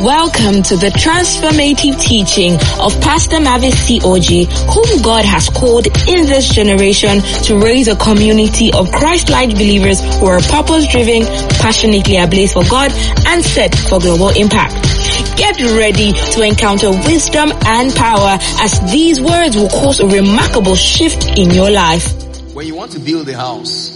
Welcome to the transformative teaching of Pastor Mavis C.O.G., whom God has called in this generation to raise a community of Christ-like believers who are purpose-driven, passionately ablaze for God, and set for global impact. Get ready to encounter wisdom and power as these words will cause a remarkable shift in your life. When you want to build a house,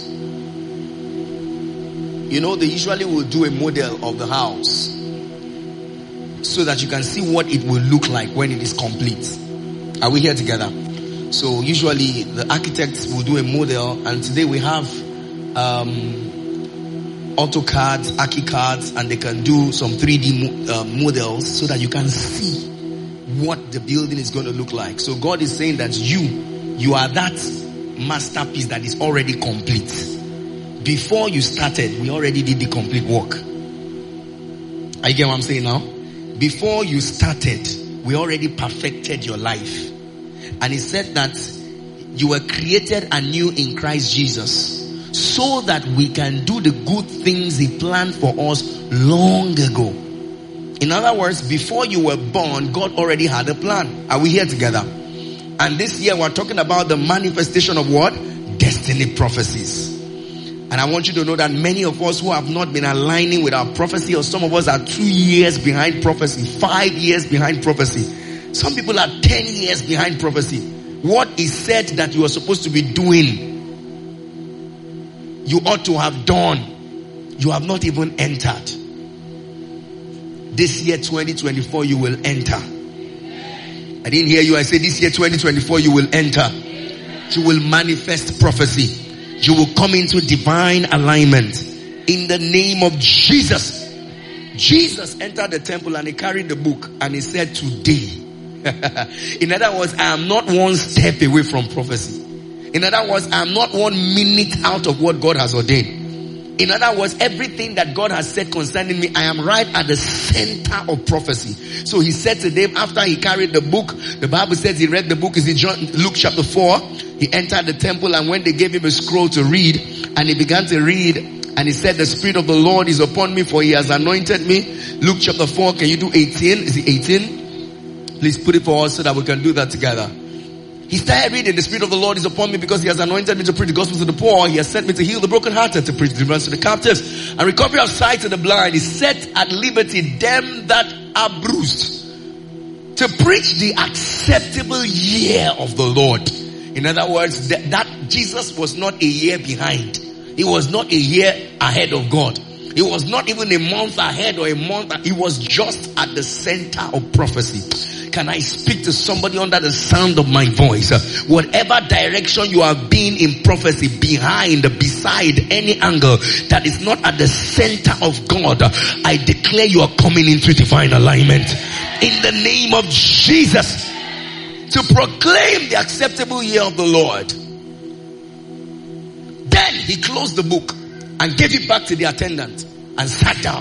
you know, they usually will do a model of the house so that you can see what it will look like when it is complete. Are we here together? So usually the architects will do a model, and today we have AutoCAD, ArchiCAD, and they can do some 3D models so that you can see what the building is going to look like. So God is saying that you are that masterpiece that is already complete. Before you started, we already did the complete work. Are you getting what I'm saying now? Before you started, we already perfected your life. And he said that you were created anew in Christ Jesus so that we can do the good things he planned for us long ago. In other words, before you were born, God already had a plan. Are we here together? And this year we're talking about the manifestation of what? Destiny prophecies. And I want you to know that many of us who have not been aligning with our prophecy, or some of us are 2 years behind prophecy, 5 years behind prophecy. Some people are 10 years behind prophecy. What is said that you are supposed to be doing, you ought to have done, you have not even entered. This year 2024 you will enter. I didn't hear you. I said this year 2024 you will enter. You will manifest prophecy. You will come into divine alignment in the name of Jesus. Jesus entered the temple and he carried the book and he said, today. In other words, I am not one step away from prophecy. In other words, I am not 1 minute out of what God has ordained. In other words, everything that God has said concerning me, I am right at the center of prophecy. So he said to them after he carried the book, the Bible says he read the book, is in Luke chapter 4. He entered the temple, and when they gave him a scroll to read, and he began to read, and he said, the Spirit of the Lord is upon me, for he has anointed me. Luke chapter 4, can you do 18? Is it 18? Please put it for us so that we can do that together. He started reading, the Spirit of the Lord is upon me because he has anointed me to preach the gospel to the poor. He has sent me to heal the brokenhearted, to preach deliverance to the captives, and recovery of sight to the blind. He set at liberty them that are bruised, to preach the acceptable year of the Lord. In other words, that Jesus was not a year behind. He was not a year ahead of God. He was not even a month ahead or a month. He was just at the center of prophecy. Can I speak to somebody under the sound of my voice? Whatever direction you have been in prophecy, behind, beside, any angle that is not at the center of God, I declare you are coming into divine alignment. In the name of Jesus. To proclaim the acceptable year of the Lord. Then he closed the book and gave it back to the attendant and sat down.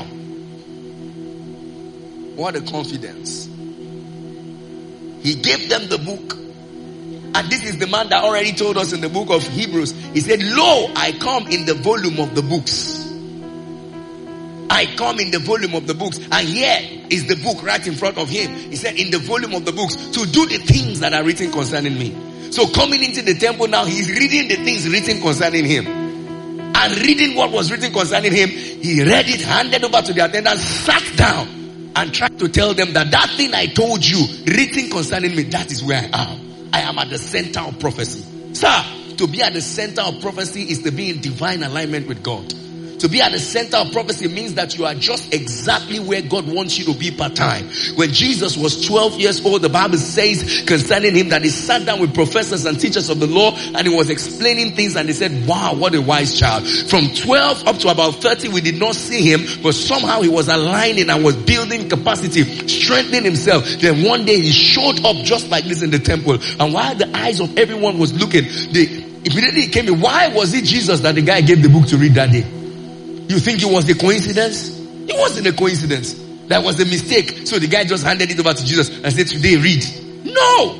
What a confidence. He gave them the book. And this is the man that already told us in the book of Hebrews. He said, lo, I come in the volume of the books. I come in the volume of the books. And here is the book right in front of him. He said, in the volume of the books, to do the things that are written concerning me. So coming into the temple now, he's reading the things written concerning him. And reading what was written concerning him, he read it, handed over to the attendant, sat down, and tried to tell them that that thing I told you, written concerning me, that is where I am. I am at the center of prophecy. Sir, to be at the center of prophecy is to be in divine alignment with God. To be at the center of prophecy means that you are just exactly where God wants you to be part-time. When Jesus was 12 years old, the Bible says concerning him that he sat down with professors and teachers of the law and he was explaining things, and they said, wow, what a wise child. From 12 up to about 30, we did not see him, but somehow he was aligning and was building capacity, strengthening himself. Then one day he showed up just like this in the temple. And while the eyes of everyone was looking, immediately it came in, why was it Jesus that the guy gave the book to read that day? You think it was a coincidence? It wasn't a coincidence. That was a mistake. So the guy just handed it over to Jesus and said, today read. No.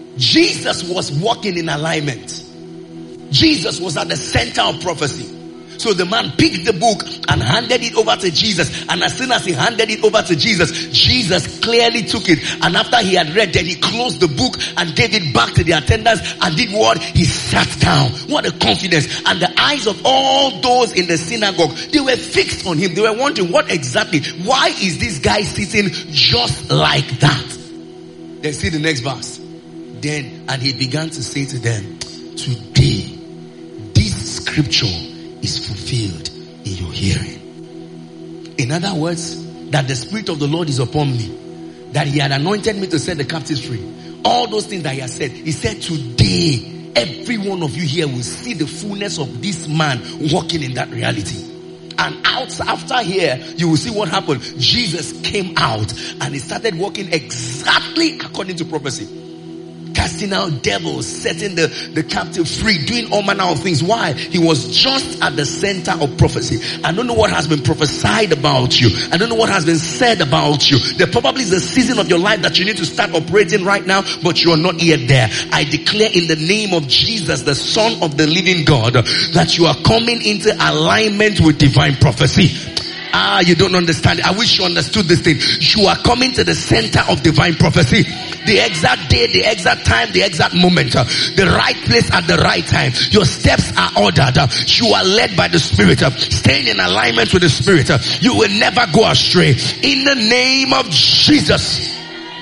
Jesus was walking in alignment. Jesus was at the center of prophecy. So the man picked the book and handed it over to Jesus. And as soon as he handed it over to Jesus, Jesus clearly took it. And after he had read, then he closed the book and gave it back to the attendants and did what? He sat down. What a confidence. And the eyes of all those in the synagogue, they were fixed on him. They were wondering, what exactly? Why is this guy sitting just like that? Then see the next verse. Then, and he began to say to them, today, this scripture is fulfilled in your hearing. In other words, that the Spirit of the Lord is upon me, that he had anointed me to set the captives free. All those things that he has said, he said today, every one of you here will see the fullness of this man walking in that reality. And after here, you will see what happened. Jesus came out and he started walking exactly according to prophecy. Casting out devils, setting the captive free, doing all manner of things. Why? He was just at the center of prophecy. I don't know what has been prophesied about you. I don't know what has been said about you. There probably is a season of your life that you need to start operating right now, but you are not yet there. I declare in the name of Jesus, the Son of the living God, that you are coming into alignment with divine prophecy. You don't understand. I wish you understood this thing. You are coming to the center of divine prophecy. The exact day, the exact time, the exact moment, the right place at the right time. Your steps are ordered. You are led by the Spirit. Staying in alignment with the Spirit. You will never go astray. In the name of Jesus.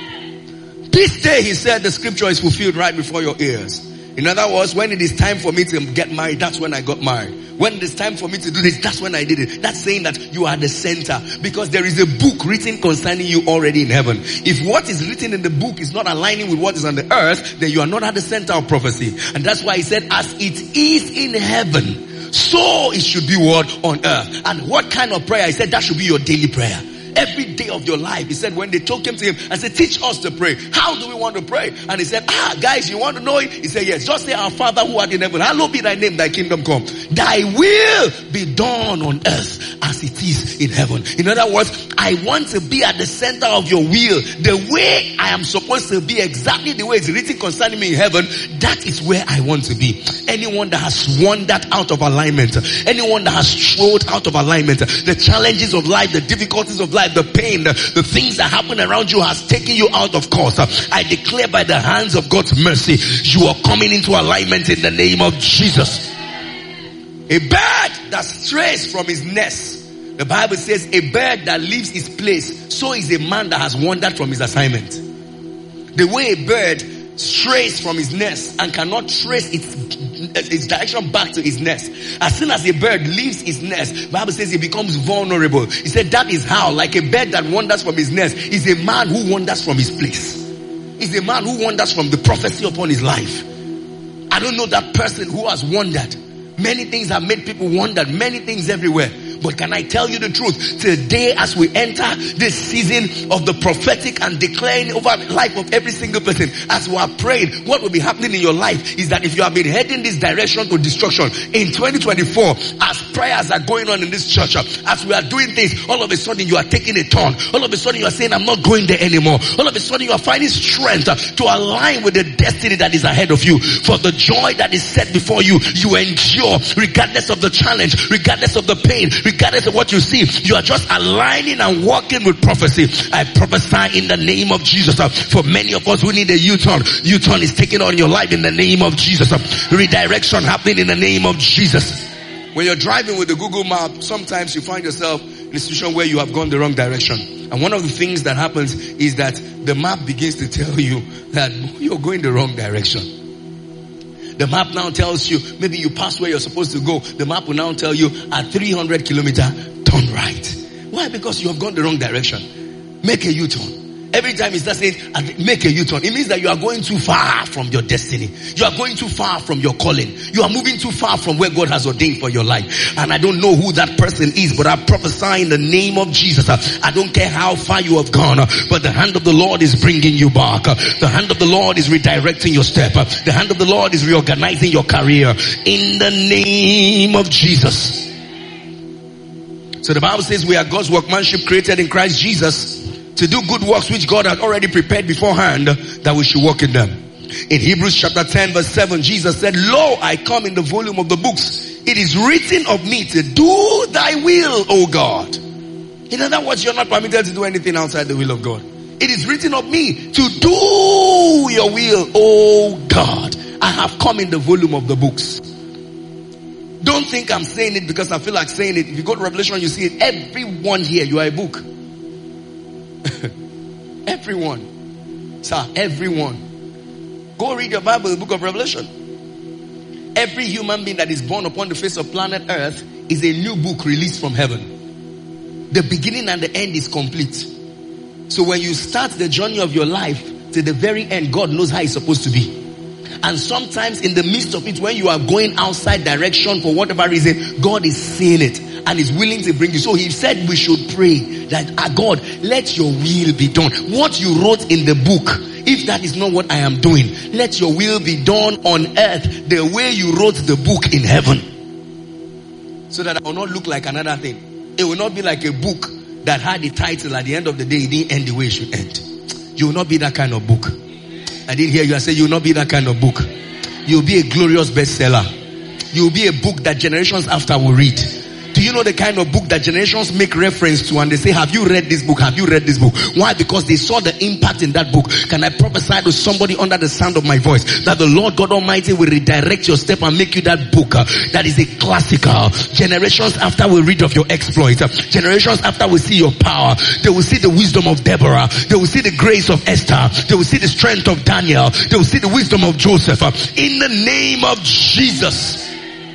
This day, he said, the scripture is fulfilled right before your ears. In other words, when it is time for me to get married, that's when I got married. When it is time for me to do this, that's when I did it. That's saying that you are the center. Because there is a book written concerning you already in heaven. If what is written in the book is not aligning with what is on the earth, then you are not at the center of prophecy. And that's why he said, as it is in heaven, so it should be what on earth. And what kind of prayer? He said that should be your daily prayer. Every day of your life. He said when they took him to him and said, teach us to pray. How do we want to pray? And he said, guys, you want to know it? He said, yes. Just say, our Father who art in heaven, hallowed be thy name, thy kingdom come. Thy will be done on earth as it is in heaven. In other words, I want to be at the center of your will. The way I am supposed to be, exactly the way it's written concerning me in heaven, that is where I want to be. Anyone that has wandered out of alignment, anyone that has strode out of alignment, the challenges of life, the difficulties of life, the pain, the things that happen around you has taken you out of course. I declare by the hands of God's mercy, you are coming into alignment in the name of Jesus. A bird that strays from his nest, the Bible says a bird that leaves his place, so is a man that has wandered from his assignment. The way a bird strays from his nest and cannot trace its direction back to his nest. As soon as a bird leaves his nest, the Bible says he becomes vulnerable. He said that is how, like a bird that wanders from his nest, is a man who wanders from his place. Is a man who wanders from the prophecy upon his life. I don't know that person who has wandered. Many things have made people wander. Many things everywhere. But can I tell you the truth? Today, as we enter this season of the prophetic and declaring over the life of every single person, as we are praying, what will be happening in your life is that if you have been heading this direction to destruction in 2024, as prayers are going on in this church, as we are doing things, all of a sudden you are taking a turn. All of a sudden you are saying, I'm not going there anymore. All of a sudden you are finding strength to align with the destiny that is ahead of you. For the joy that is set before you, you endure regardless of the challenge, regardless of the pain, regardless of what you see. You are just aligning and walking with prophecy. I prophesy in the name of Jesus. For many of us who need a U-turn, U-turn is taken on your life in the name of Jesus. Redirection happening in the name of Jesus. When you're driving with the Google map, sometimes you find yourself in a situation where you have gone the wrong direction. And one of the things that happens is that the map begins to tell you that you're going the wrong direction. The map now tells you, maybe you pass where you're supposed to go. The map will now tell you at 300 kilometer, turn right. Why? Because you have gone the wrong direction. Make a U-turn. Every time it starts saying, make a U-turn, it means that you are going too far from your destiny. You are going too far from your calling. You are moving too far from where God has ordained for your life. And I don't know who that person is, but I prophesy in the name of Jesus. I don't care how far you have gone, but the hand of the Lord is bringing you back. The hand of the Lord is redirecting your step. The hand of the Lord is reorganizing your career in the name of Jesus. So the Bible says we are God's workmanship created in Christ Jesus to do good works which God had already prepared beforehand that we should walk in them. In Hebrews chapter 10 verse 7, Jesus said, Lo, I come in the volume of the books. It is written of me to do thy will, O God. In other words, you're not permitted to do anything outside the will of God. It is written of me to do your will, O God. I have come in the volume of the books. Don't think I'm saying it because I feel like saying it. If you go to Revelation, you see it. Everyone here, you are a book. Everyone. Sir, everyone. Go read your Bible, the book of Revelation. Every human being that is born upon the face of planet Earth is a new book released from heaven. The beginning and the end is complete. So when you start the journey of your life to the very end, God knows how it's supposed to be. And sometimes in the midst of it, when you are going outside direction for whatever reason, God is seeing it and is willing to bring you. So he said we should pray that, God, let your will be done. What you wrote in the book, if that is not what I am doing, let your will be done on earth the way you wrote the book in heaven. So that I will not look like another thing. It will not be like a book that had the title at the end of the day, it didn't end the way it should end. You will not be that kind of book. I didn't hear you. I said you will not be that kind of book. You will be a glorious bestseller. You will be a book that generations after will read. Do you know the kind of book that generations make reference to and they say, have you read this book? Have you read this book? Why? Because they saw the impact in that book. Can I prophesy to somebody under the sound of my voice that the Lord God Almighty will redirect your step and make you that book that is a classical. Generations after will read of your exploits. Generations after will see your power. They will see the wisdom of Deborah. They will see the grace of Esther. They will see the strength of Daniel. They will see the wisdom of Joseph. In the name of Jesus.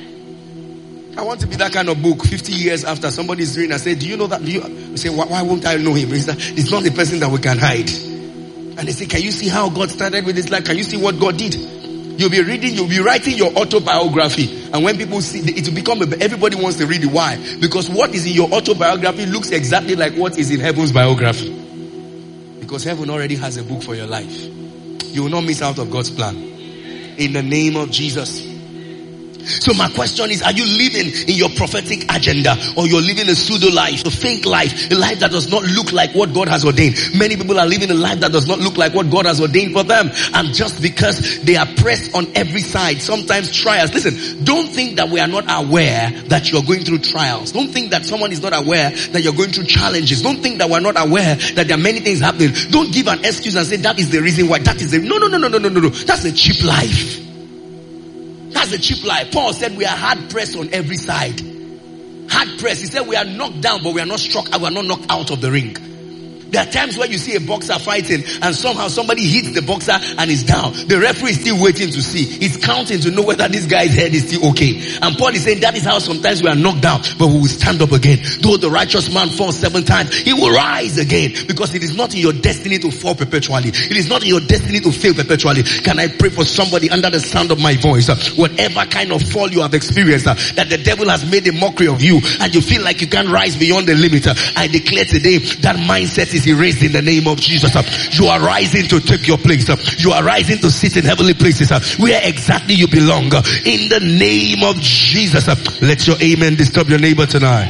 I want to be that kind of book 50 years after somebody is reading. I say, do you know that? I say, why won't I know him? It's not the person that we can hide. And they say, can you see how God started with his life? Can you see what God did? You'll be reading, you'll be writing your autobiography. And when people see it, will become, everybody wants to read it. Why? Because what is in your autobiography looks exactly like what is in heaven's biography. Because heaven already has a book for your life. You will not miss out of God's plan. In the name of Jesus. So my question is, are you living in your prophetic agenda, or you're living a pseudo life, a fake life, a life that does not look like what God has ordained? Many people are living a life that does not look like what God has ordained for them. And just because they are pressed on every side, sometimes trials. Listen, don't think that we are not aware that you're going through trials. Don't think that someone is not aware that you're going through challenges. Don't think that we're not aware that there are many things happening. Don't give an excuse and say that is the reason why. That is the, no. That's a cheap life. That's a cheap life. Paul said we are hard pressed on every side. Hard pressed. He said we are knocked down, but we are not struck. We are not knocked out of the ring. There are times where you see a boxer fighting and somehow somebody hits the boxer and is down. The referee is still waiting to see. He's counting to know whether this guy's head is still okay. And Paul is saying that is how sometimes we are knocked down, but we will stand up again. Though the righteous man falls 7 times, he will rise again, because it is not in your destiny to fall perpetually. It is not in your destiny to fail perpetually. Can I pray for somebody under the sound of my voice? Whatever kind of fall you have experienced, that the devil has made a mockery of you and you feel like you can't rise beyond the limit, I declare today that mindset is erased in the name of Jesus. You are rising to take your place. You are rising to sit in heavenly places where exactly you belong. In the name of Jesus. Let your amen disturb your neighbor tonight.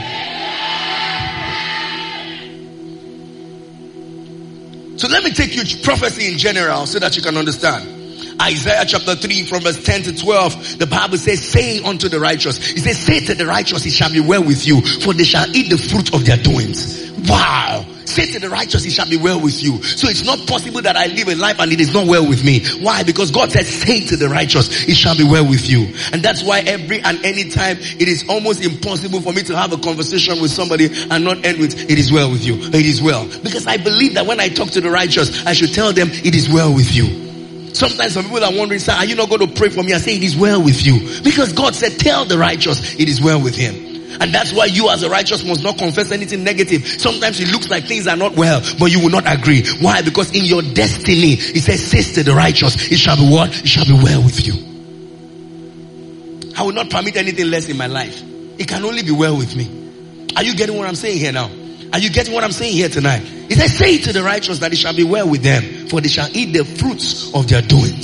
So let me take you to prophecy in general so that you can understand. Isaiah chapter 3 from verse 10 to 12, the Bible says, say unto the righteous. It says, say to the righteous, it shall be well with you, for they shall eat the fruit of their doings. Wow. Say to the righteous, it shall be well with you. So it's not possible that I live a life and it is not well with me. Why? Because God said, say to the righteous, it shall be well with you. And that's why every and any time it is almost impossible for me to have a conversation with somebody and not end with, it is well with you. It is well. Because I believe that when I talk to the righteous, I should tell them, it is well with you. Sometimes some people are wondering, sir, are you not going to pray for me? I say, it is well with you. Because God said, tell the righteous, it is well with him. And that's why you as a righteous must not confess anything negative. Sometimes it looks like things are not well, but you will not agree. Why? Because in your destiny, it says, say to the righteous, it shall be what? It shall be well with you. I will not permit anything less in my life. It can only be well with me. Are you getting what I'm saying here now? Are you getting what I'm saying here tonight? It says, say to the righteous that it shall be well with them, for they shall eat the fruits of their doings.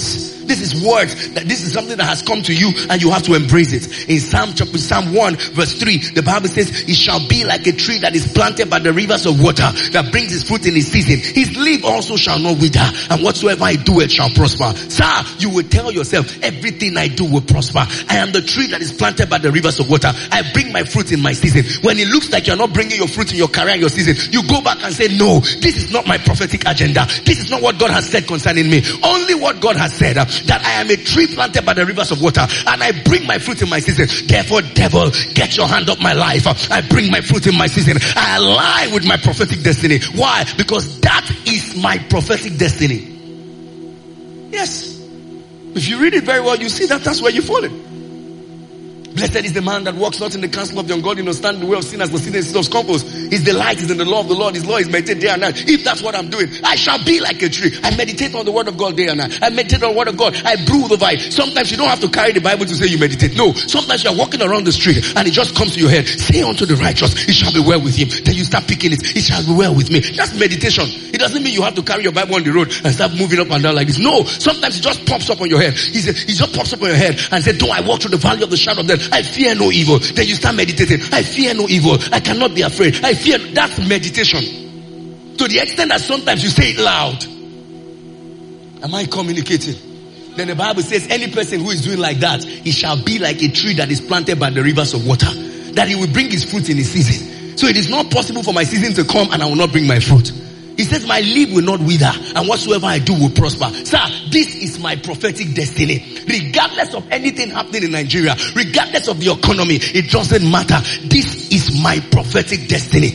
This is words, that this is something that has come to you and you have to embrace it. In Psalm 1 verse 3, the Bible says, it shall be like a tree that is planted by the rivers of water, that brings his fruit in his season. His leaf also shall not wither, and whatsoever I do it shall prosper. Sir, you will tell yourself, everything I do will prosper. I am the tree that is planted by the rivers of water. I bring my fruit in my season. When it looks like you're not bringing your fruit in your career and your season, you go back and say, no, this is not my prophetic agenda. This is not what God has said concerning me. Only what God has said, that I am a tree planted by the rivers of water, and I bring my fruit in my season. Therefore, devil, get your hand up my life. I bring my fruit in my season. I align with my prophetic destiny. Why? Because that is my prophetic destiny. Yes. If you read it very well, you see that that's where you're falling. Blessed is the man that walks not in the counsel of the ungodly, nor stand in the way of sinners, but sinners of scoffers. His delight is in the law of the Lord. His law is meditated day and night. If that's what I'm doing, I shall be like a tree. I meditate on the word of God day and night. I meditate on the word of God. I brew the vine. Sometimes you don't have to carry the Bible to say you meditate. No. Sometimes you're walking around the street and it just comes to your head. Say unto the righteous, it shall be well with him. Then you start picking it. It shall be well with me. That's meditation. It doesn't mean you have to carry your Bible on the road and start moving up and down like this. No. Sometimes it just pops up on your head. It just pops up on your head and says, though I walk through the valley of the shadow of death, I fear no evil. Then you start meditating. I fear no evil. I cannot be afraid. I fear. That's meditation. To the extent that sometimes you say it loud. Am I communicating? Then the Bible says any person who is doing like that, he shall be like a tree that is planted by the rivers of water, that he will bring his fruit in his season. So it is not possible for my season to come and I will not bring my fruit. He says my leaf will not wither, and whatsoever I do will prosper. Sir, this is my prophetic destiny. Regardless of anything happening in Nigeria, regardless of the economy, it doesn't matter. This is my prophetic destiny.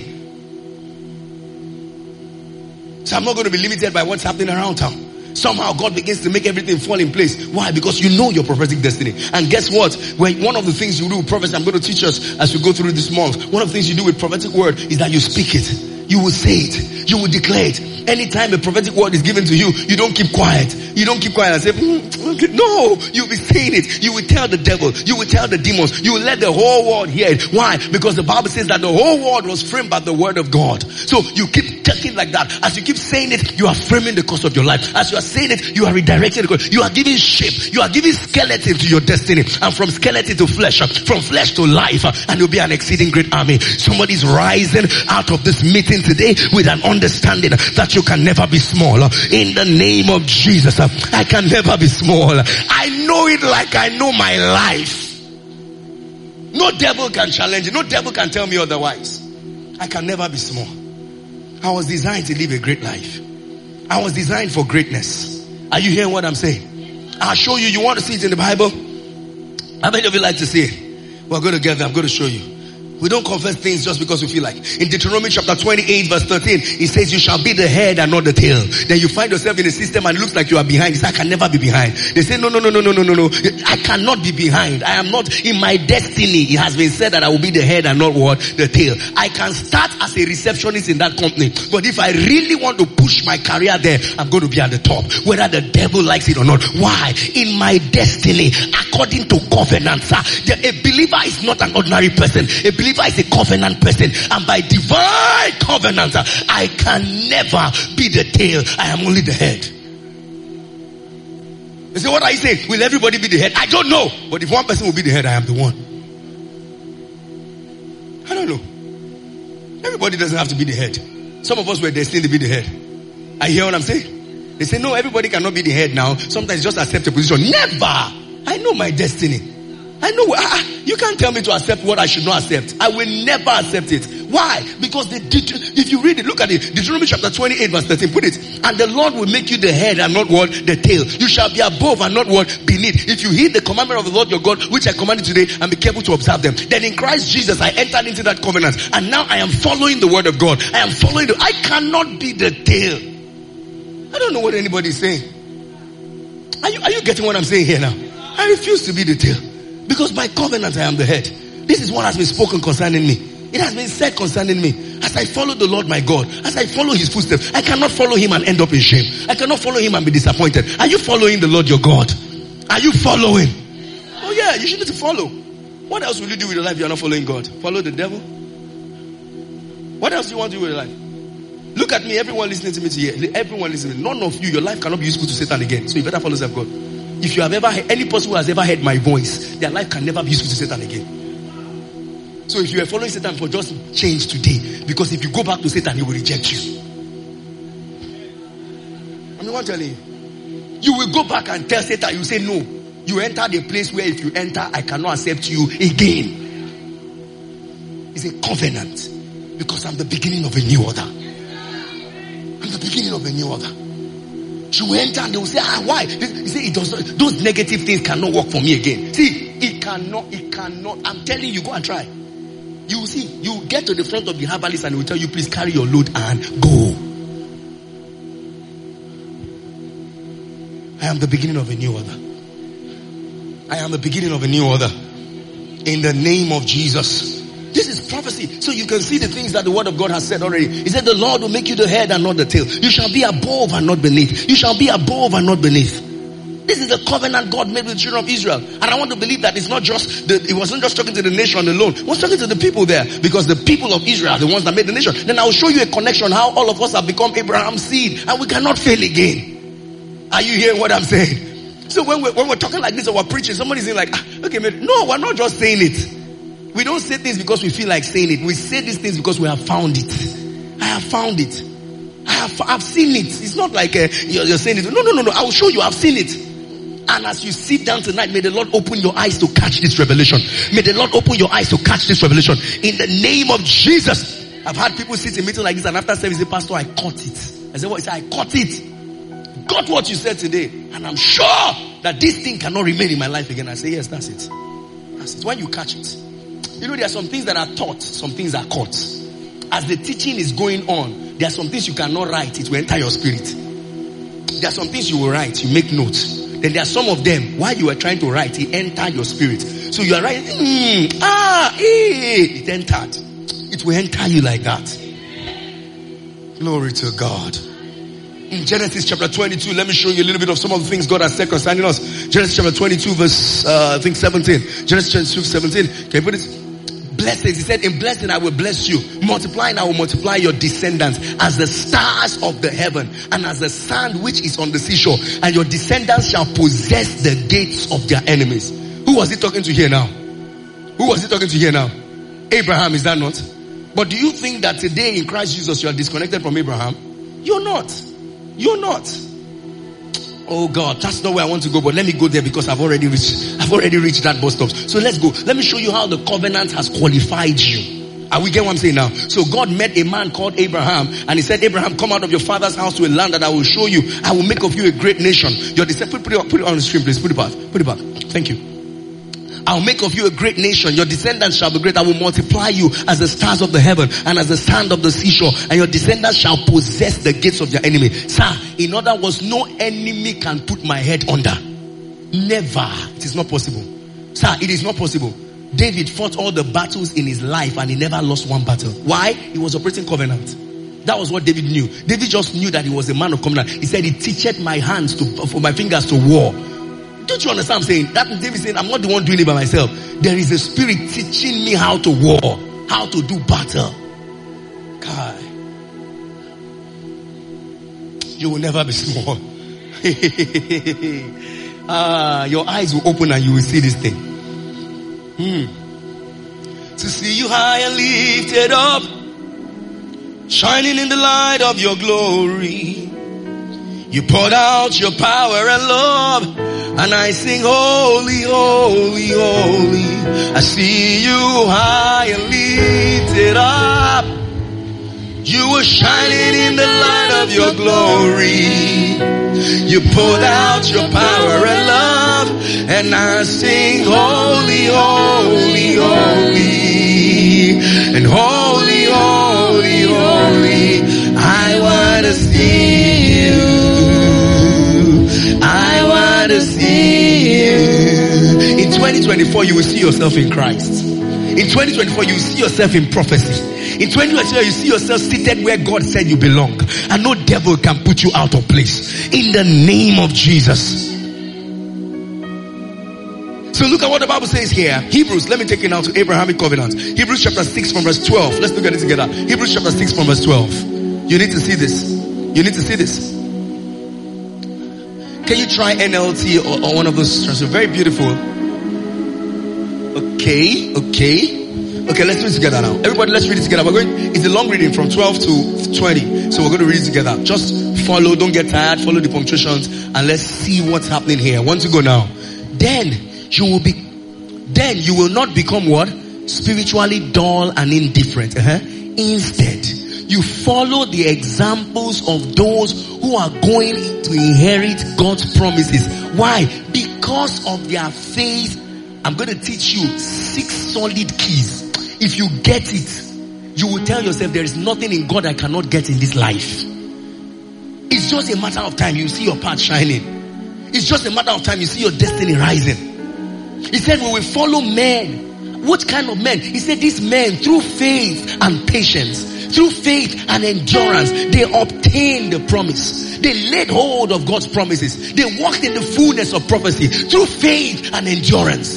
So I'm not going to be limited by what's happening around town. Somehow God begins to make everything fall in place. Why? Because you know your prophetic destiny. And guess what? One of the things you do with prophecy, I'm going to teach us as we go through this month. One of the things you do with prophetic word is that you speak it. You will say it. You will declare it. Anytime a prophetic word is given to you, you don't keep quiet. You don't keep quiet and say, okay. No, you'll be saying it. You will tell the devil. You will tell the demons. You will let the whole world hear it. Why? Because the Bible says that the whole world was framed by the word of God. So you keep talking like that. As you keep saying it, you are framing the course of your life. As you are saying it, you are redirecting the course. You are giving shape. You are giving skeleton to your destiny. And from skeleton to flesh, from flesh to life, and you'll be an exceeding great army. Somebody's rising out of this meeting today with an understanding that you can never be small. In the name of Jesus, I can never be small. I know it like I know my life. No devil can challenge it. No devil can tell me otherwise. I can never be small. I was designed to live a great life. I was designed for greatness. Are you hearing what I'm saying? I'll show you. You want to see it in the Bible? How many of you like to see it? We're going to get there. I'm going to show you. We don't confess things just because we feel like. In Deuteronomy chapter 28 verse 13, it says you shall be the head and not the tail. Then you find yourself in a system and it looks like you are behind. You say, I can never be behind. They say, no. I cannot be behind. I am not in my destiny. It has been said that I will be the head and not what? The tail. I can start as a receptionist in that company. But if I really want to push my career there, I'm going to be at the top. Whether the devil likes it or not. Why? In my destiny, according to covenants, a believer is not an ordinary person. A believer is a covenant person, and by divine covenant I can never be the tail. I am only the head. You say, what are you saying? Will everybody be the head? I don't know, but if one person will be the head, I am the one. I don't know. Everybody doesn't have to be the head. Some of us were destined to be the head. I hear what I'm saying. They say, no, everybody cannot be the head now. Sometimes just accept a position. Never. I know my destiny. I know. You can't tell me to accept what I should not accept. I will never accept it. Why? Because if you read it, look at it. Deuteronomy chapter 28 verse 13. Put it. And the Lord will make you the head and not what? The tail. You shall be above and not what? Beneath. If you heed the commandment of the Lord your God, which I commanded today, and be careful to observe them. Then in Christ Jesus, I entered into that covenant. And now I am following the word of God. I am following I cannot be the tail. I don't know what anybody is saying. Are you getting what I'm saying here now? I refuse to be the tail. Because by covenant I am the head. This is what has been spoken concerning me. It has been said concerning me. As I follow the Lord my God, as I follow his footsteps, I cannot follow him and end up in shame. I cannot follow him and be disappointed. Are you following the Lord your God? Are you following? Oh yeah, you should need to follow. What else will you do with your life if you are not following God? Follow the devil? What else do you want to do with your life? Look at me, everyone listening to me today. Everyone listening. None of you, your life cannot be useful to Satan again. So you better follow self God. If you have ever heard, any person who has ever heard my voice, their life can never be useful to Satan again. So if you are following Satan, for just change today. Because if you go back to Satan, he will reject you. I mean, I'm telling you. You will go back and tell Satan, you say no. You enter the place where if you enter, I cannot accept you again. It's a covenant. Because I'm the beginning of a new order. I'm the beginning of a new order. She will enter and they will say, why? He say, it does not, those negative things cannot work for me again. See, it cannot. I'm telling you, go and try. You will see, you will get to the front of the herbalist and he will tell you, please carry your load and go. I am the beginning of a new order. I am the beginning of a new order. In the name of Jesus. This is prophecy. So you can see the things that the word of God has said already. He said the Lord will make you the head and not the tail. You shall be above and not beneath. You shall be above and not beneath. This is the covenant God made with the children of Israel. And I want to believe that it's not just, it wasn't just talking to the nation alone. It was talking to the people there. Because the people of Israel are the ones that made the nation. Then I will show you a connection how all of us have become Abraham's seed. And we cannot fail again. Are you hearing what I'm saying? So when we're talking like this or we're preaching, somebody's saying like, okay, no, we're not just saying it. We don't say things because we feel like saying it. We say these things because we have found it. I have found it. I've seen it. It's not like you're saying it. No. I will show you. I've seen it. And as you sit down tonight, may the Lord open your eyes to catch this revelation. May the Lord open your eyes to catch this revelation. In the name of Jesus. I've had people sit in meeting like this and after service say, Pastor, I caught it. I said, what? He said, I caught it. Got what you said today. And I'm sure that this thing cannot remain in my life again. I say, yes, that's it. That's it. When you catch it. You know, there are some things that are taught, some things are caught. As the teaching is going on, there are some things you cannot write, it will enter your spirit. There are some things you will write, you make notes. Then there are some of them, while you are trying to write, it entered your spirit. So you are writing, it entered. It will enter you like that. Glory to God. In Genesis chapter 22, let me show you a little bit of some of the things God has said concerning us. Genesis chapter 22 verse, 17. Genesis 22, 17. Can you put it? Blessings. He said, in blessing I will bless you. Multiplying I will multiply your descendants as the stars of the heaven and as the sand which is on the seashore. And your descendants shall possess the gates of their enemies. Who was he talking to here now? Who was he talking to here now? Abraham, is that not? But do you think that today in Christ Jesus you are disconnected from Abraham? You're not. You're not. Oh God, that's not where I want to go, but let me go there because I've already reached that bus stop. So let's go. Let me show you how the covenant has qualified you. Are we get what I'm saying now? So God met a man called Abraham and he said, Abraham, come out of your father's house to a land that I will show you. I will make of you a great nation. Your descendants, put it on the screen, please. Put it back. Thank you. I'll make of you a great nation. Your descendants shall be great. I will multiply you as the stars of the heaven and as the sand of the seashore. And your descendants shall possess the gates of their enemy. Sir, in other words, no enemy can put my head under. Never. It is not possible. Sir, it is not possible. David fought all the battles in his life and he never lost one battle. Why? He was operating covenant. That was what David knew. David just knew that he was a man of covenant. He said, he teacheth my hands for my fingers to war. Don't you understand what I'm saying? That David saying, I'm not the one doing it by myself. There is a spirit teaching me how to war, how to do battle. God, you will never be small. Your eyes will open and you will see this thing. To see you high and lifted up, shining in the light of your glory. You poured out your power and love, and I sing holy, holy, holy. I see you high and lifted up. You were shining in the light of your glory. You poured out your power and love, and I sing holy, holy, holy. And holy, holy, holy. I want to see you. I want to see you. In 2024, you will see yourself in Christ. In 2024, you will see yourself in prophecy. In 2024, you see yourself seated where God said you belong. And no devil can put you out of place. In the name of Jesus. So look at what the Bible says here. Hebrews, let me take you now to Abrahamic covenant. Hebrews chapter 6 from verse 12. Let's look at it together. Hebrews chapter 6 from verse 12. You need to see this. You need to see this. Can you try NLT or one of those translations? Very beautiful. Okay. Let's read it together now. Everybody, let's read it together. It's a long reading from 12 to 20. So we're going to read it together. Just follow, don't get tired, follow the punctuations, and let's see what's happening here. I want to go now. Then you will not become what? Spiritually dull and indifferent. Instead, you follow the examples of those who are going to inherit God's promises. Why? Because of their faith. I'm going to teach you 6 solid keys. If you get it, you will tell yourself there is nothing in God I cannot get in this life. It's just a matter of time you see your path shining. It's just a matter of time you see your destiny rising. He said we will follow men. What kind of men? He said these men, through faith and patience, through faith and endurance, they obtained the promise. They laid hold of God's promises. They walked in the fullness of prophecy through faith and endurance.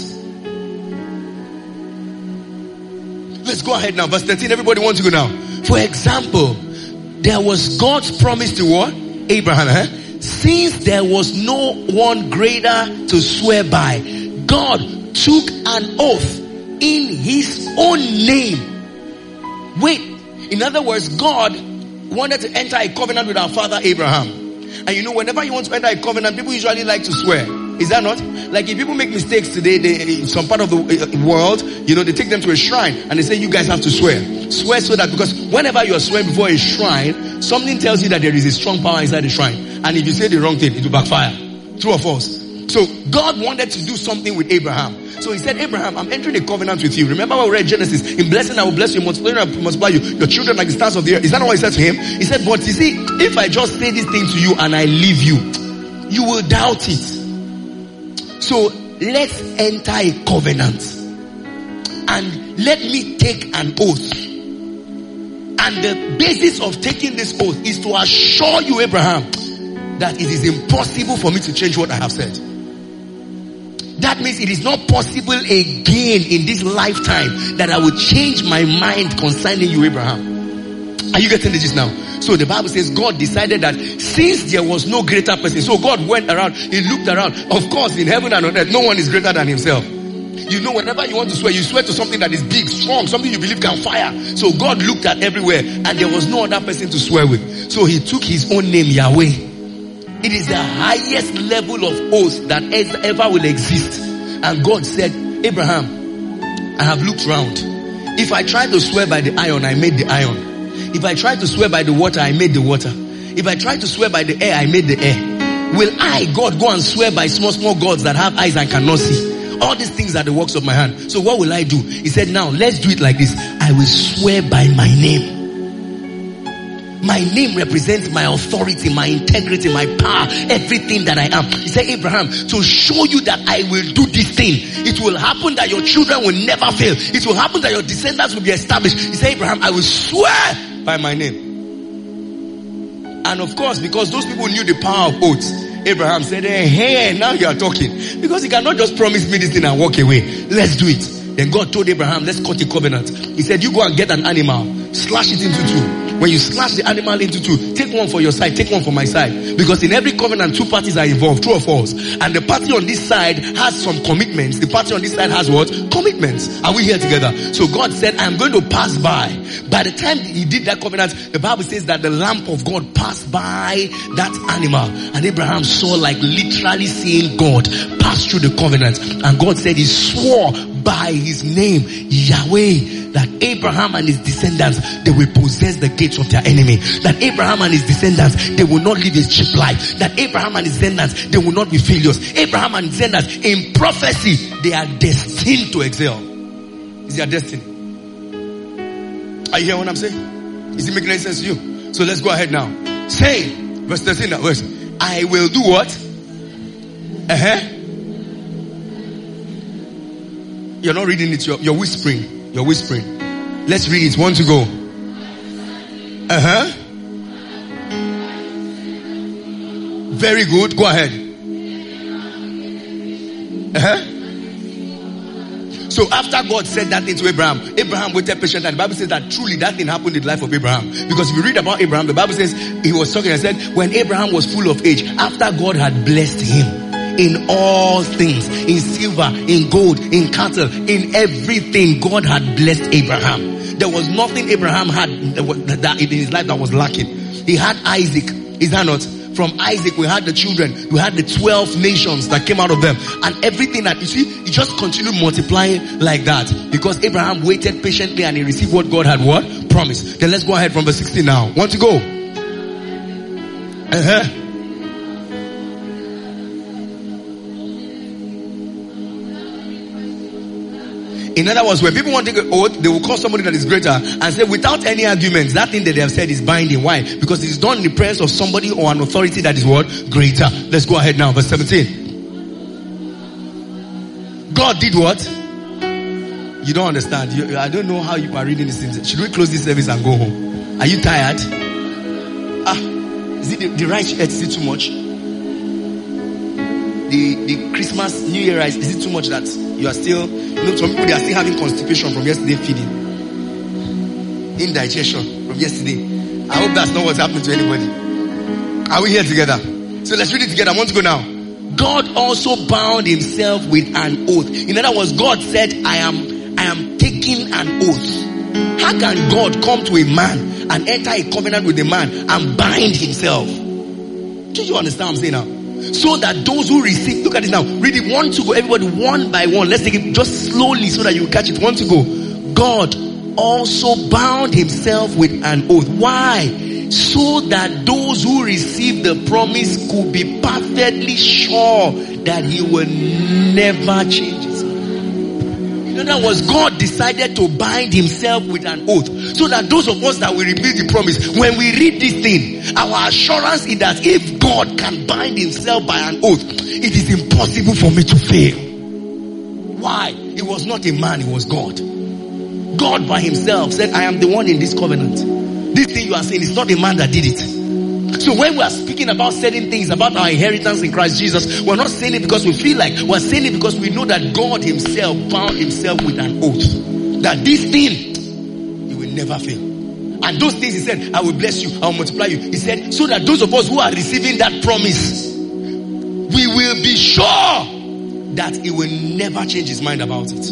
Let's go ahead now. Verse 13. Everybody wants to go now. For example, there was God's promise to what? Abraham. Since there was no one greater to swear by, God took an oath in his own name. Wait. In other words, God wanted to enter a covenant with our father Abraham. And you know, whenever you want to enter a covenant, people usually like to swear. Is that not? Like if people make mistakes today, in some part of the world, you know, they take them to a shrine and they say, you guys have to swear. Swear so that, because whenever you are swearing before a shrine, something tells you that there is a strong power inside the shrine. And if you say the wrong thing, it will backfire. True or false? So God wanted to do something with Abraham. So he said, Abraham, I'm entering a covenant with you. Remember what we read Genesis? In blessing I will bless you, multiplying I will multiply you. Your children like the stars of the earth. Is that not what he said to him? He said, but you see, if I just say this thing to you and I leave you, you will doubt it. So let's enter a covenant. And let me take an oath. And the basis of taking this oath is to assure you, Abraham, that it is impossible for me to change what I have said. That means it is not possible again in this lifetime that I will change my mind concerning you, Abraham. Are you getting this now? So the Bible says God decided that since there was no greater person, so God went around, he looked around. Of course, in heaven and on earth, no one is greater than himself. You know, whenever you want to swear, you swear to something that is big, strong, something you believe can fire. So God looked at everywhere and there was no other person to swear with. So he took his own name, Yahweh. It is the highest level of oath that ever will exist. And God said, Abraham, I have looked round. If I try to swear by the iron, I made the iron. If I try to swear by the water, I made the water. If I try to swear by the air, I made the air. Will I, God, go and swear by small gods that have eyes and cannot see? All these things are the works of my hand. So what will I do? He said, now let's do it like this. I will swear by my name. My name represents my authority, my integrity, my power, everything that I am. He said, Abraham, to show you that I will do this thing, it will happen that your children will never fail. It will happen that your descendants will be established. He said, Abraham, I will swear by my name. And of course, because those people knew the power of oaths, Abraham said, hey, now you are talking. Because he cannot just promise me this thing and walk away. Let's do it. Then God told Abraham, let's cut a covenant. He said, you go and get an animal, slash it into two. When you slash the animal into two, take one for your side, take one for my side. Because in every covenant, two parties are involved, true or false. And the party on this side has some commitments. The party on this side has what? Commitments. Are we here together? So God said, I'm going to pass by. By the time he did that covenant, the Bible says that the lamp of God passed by that animal. And Abraham saw, like literally seeing God pass through the covenant. And God said he swore by his name, Yahweh, that Abraham and his descendants, they will possess the gates of their enemy. That Abraham and his descendants, they will not live a cheap life. That Abraham and his descendants, they will not be failures. Abraham and his descendants, in prophecy, they are destined to excel. It's their destiny. Are you hearing what I'm saying? Is it making any sense to you? So let's go ahead now. Say, verse 13 now, verse, I will do what? You're not reading it, you're whispering. You're whispering. Let's read it. 1 to go. Very good. Go ahead. So after God said that thing to Abraham, Abraham waited patiently. The Bible says that truly that thing happened in the life of Abraham. Because if you read about Abraham, the Bible says he was talking and said, when Abraham was full of age, after God had blessed him in all things, in silver, in gold, in cattle, in everything, God had blessed Abraham. There was nothing Abraham had that in his life that was lacking. He had Isaac, is that not? From Isaac, we had the children. We had the 12 nations that came out of them. And everything that, you see, it just continued multiplying like that. Because Abraham waited patiently and he received what God had what? Promised. Then let's go ahead from verse 16 now. Want to go? In other words, when people want to take an oath, they will call somebody that is greater and say, without any arguments, that thing that they have said is binding. Why? Because it is done in the presence of somebody or an authority that is what? Greater. Let's go ahead now. Verse 17. God did what? You don't understand. I don't know how you are reading these things. Should we close this service and go home? Are you tired? Is it the rice you ate? Is it too much? The Christmas, New Year rice, is it too much that you are still, some people, they are still having constipation from yesterday feeding. Indigestion from yesterday. I hope that's not what's happening to anybody. Are we here together? So let's read it together. I want to go now. God also bound himself with an oath. In other words, God said, I am taking an oath. How can God come to a man and enter a covenant with a man and bind himself? Do you understand what I'm saying now? So that those who receive, look at it now, read it, one to go, everybody one by one. Let's take it just slowly so that you catch it. One to go. God also bound himself with an oath. Why? So that those who receive the promise could be perfectly sure that he will never change his mind. In other words, God decided to bind himself with an oath so that those of us that will repeat the promise, when we read this thing, our assurance is that if God can bind himself by an oath, it is impossible for me to fail. Why? It was not a man, it was God. God by himself said, I am the one in this covenant. This thing you are saying is not a man that did it. So when we are speaking about certain things, about our inheritance in Christ Jesus, we're not saying it because we feel like, we're saying it because we know that God himself bound himself with an oath. That this thing, he will never fail. And those things he said, I will bless you, I will multiply you. He said, so that those of us who are receiving that promise, we will be sure that he will never change his mind about it.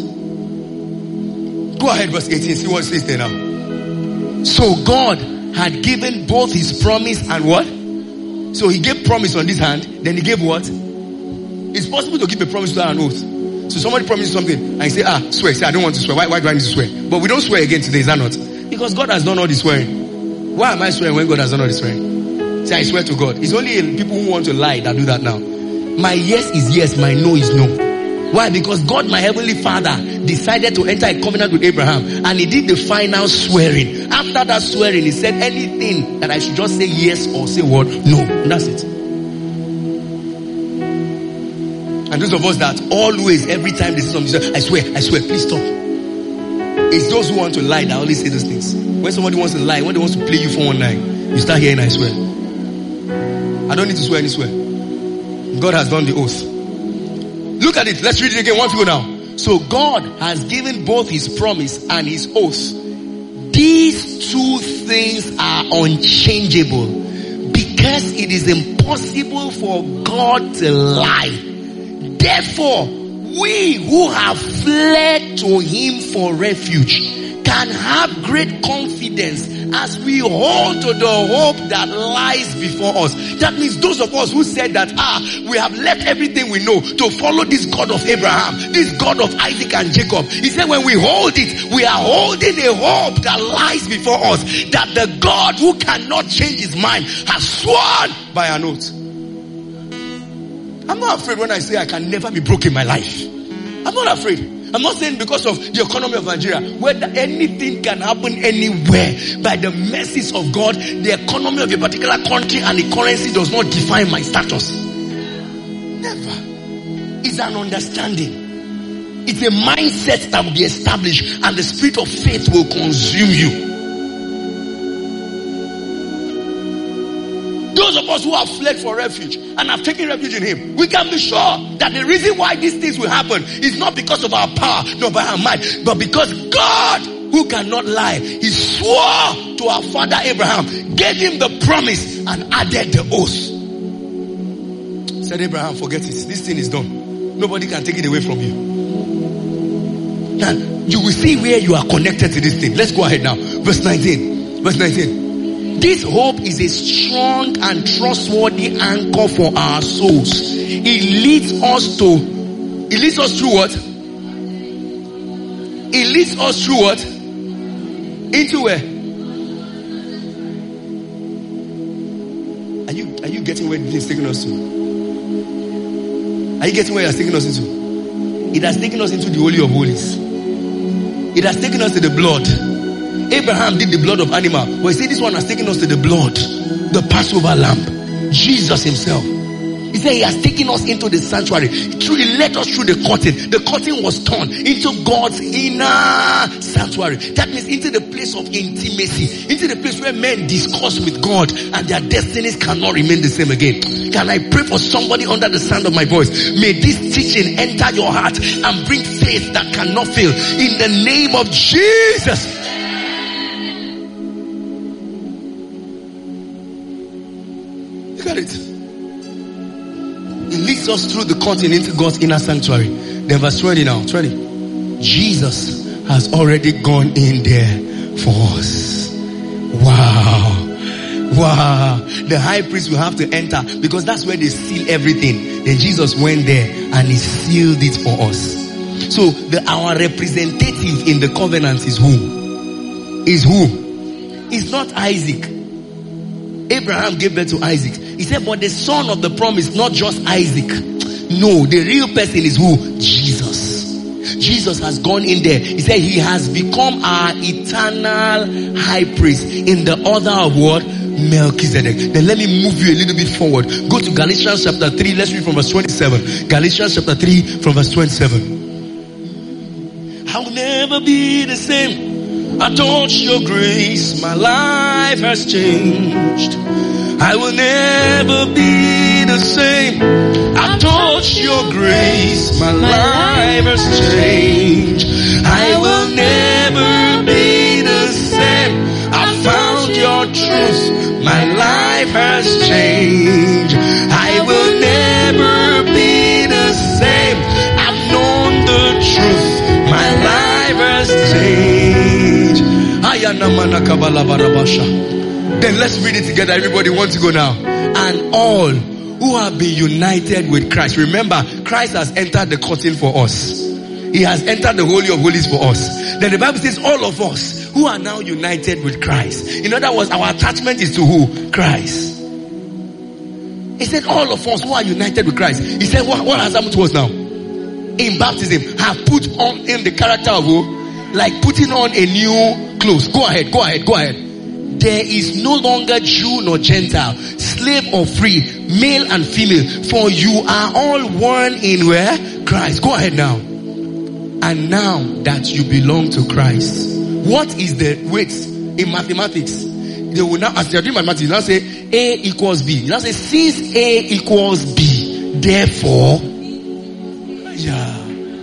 Go ahead, verse 18, see what it says there now. So God had given both his promise and what? So he gave promise on this hand, then he gave what? It's possible to give a promise without an oath. So somebody promises something and you say, swear. Say, I don't want to swear. Why do I need to swear? But we don't swear again today, is that not? Because God has done all the swearing. Why am I swearing when God has done all the swearing? Say, I swear to God. It's only people who want to lie that do that now. My yes is yes, my no is no. Why? Because God, my heavenly Father, decided to enter a covenant with Abraham and he did the final swearing. After that swearing, he said anything that I should just say yes or say what? No. And that's it. And those of us that always, every time they say something, say, I swear, please stop. It's those who want to lie that only say those things. When somebody wants to lie, when they want to play you for one night, you start hearing I swear. I don't need to swear any swear. God has done the oath. Look at it. Let's read it again. One to go now. So God has given both his promise and his oath. These two things are unchangeable because it is impossible for God to lie. Therefore, we who have fled to him for refuge can have great confidence as we hold to the hope that lies before us. That means those of us who said that, we have left everything we know to follow this God of Abraham, this God of Isaac and Jacob. He said when we hold it, we are holding a hope that lies before us, that the God who cannot change his mind has sworn by an oath. I'm not afraid when I say I can never be broke in my life. I'm not afraid. I'm not saying because of the economy of Nigeria, whether anything can happen anywhere. By the mercies of God, the economy of a particular country and the currency does not define my status. Never. It's an understanding. It's a mindset that will be established and the spirit of faith will consume you. Those of us who have fled for refuge and have taken refuge in him, we can be sure that the reason why these things will happen is not because of our power, nor by our might, but because God, who cannot lie, he swore to our father Abraham, gave him the promise and added the oath. Said, Abraham, forget it. This thing is done. Nobody can take it away from you. Now, you will see where you are connected to this thing. Let's go ahead now. Verse 19. Verse 19. This hope is a strong and trustworthy anchor for our souls. It leads us through what? It leads us through what? Into where? Are you getting where this is taking us to? Are you getting where it's taking us into? It has taken us into the Holy of Holies. It has taken us to the blood. Abraham did the blood of animal, but you see, this one has taken us to the blood, the Passover lamb, Jesus himself. He said he has taken us into the sanctuary. He led us through the curtain. The curtain was torn into God's inner sanctuary. That means into the place of intimacy, into the place where men discuss with God and their destinies cannot remain the same again. Can I pray for somebody under the sound of my voice? May this teaching enter your heart and bring faith that cannot fail in the name of Jesus. Look at it. It leads us through the curtain into God's inner sanctuary. Then verse 20 now. 20. Jesus has already gone in there for us. Wow. Wow. The high priest will have to enter because that's where they seal everything. Then Jesus went there and he sealed it for us. So our representative in the covenant is who? Is who? It's not Isaac. Abraham gave birth to Isaac. He said, but the son of the promise, not just Isaac. No, the real person is who? Jesus. Jesus has gone in there. He said he has become our eternal high priest in the order of what? Melchizedek. Then let me move you a little bit forward. Go to Galatians chapter 3. Let's read from verse 27. Galatians chapter 3 from verse 27. I will never be the same. I touch your grace, my life has changed. I will never be the same. I touch your grace, my life has changed. I will never be the same. I found your truth, my life has changed. I will never be the same. I've known the truth, my life has changed. Then let's read it together. Everybody wants to go now. And all who have been united with Christ. Remember, Christ has entered the curtain for us. He has entered the Holy of Holies for us. Then the Bible says all of us who are now united with Christ. In other words, our attachment is to who? Christ. He said all of us who are united with Christ. He said what has happened to us now? In baptism, have put on in the character of who? Like putting on a new clothes. Go ahead. There is no longer Jew nor Gentile, slave or free, male and female, for you are all one in where? Christ. Go ahead now. And now that you belong to Christ, what is the weights in mathematics? They will now, as they are doing mathematics, now say A equals B. Now say since A equals B, therefore, yeah.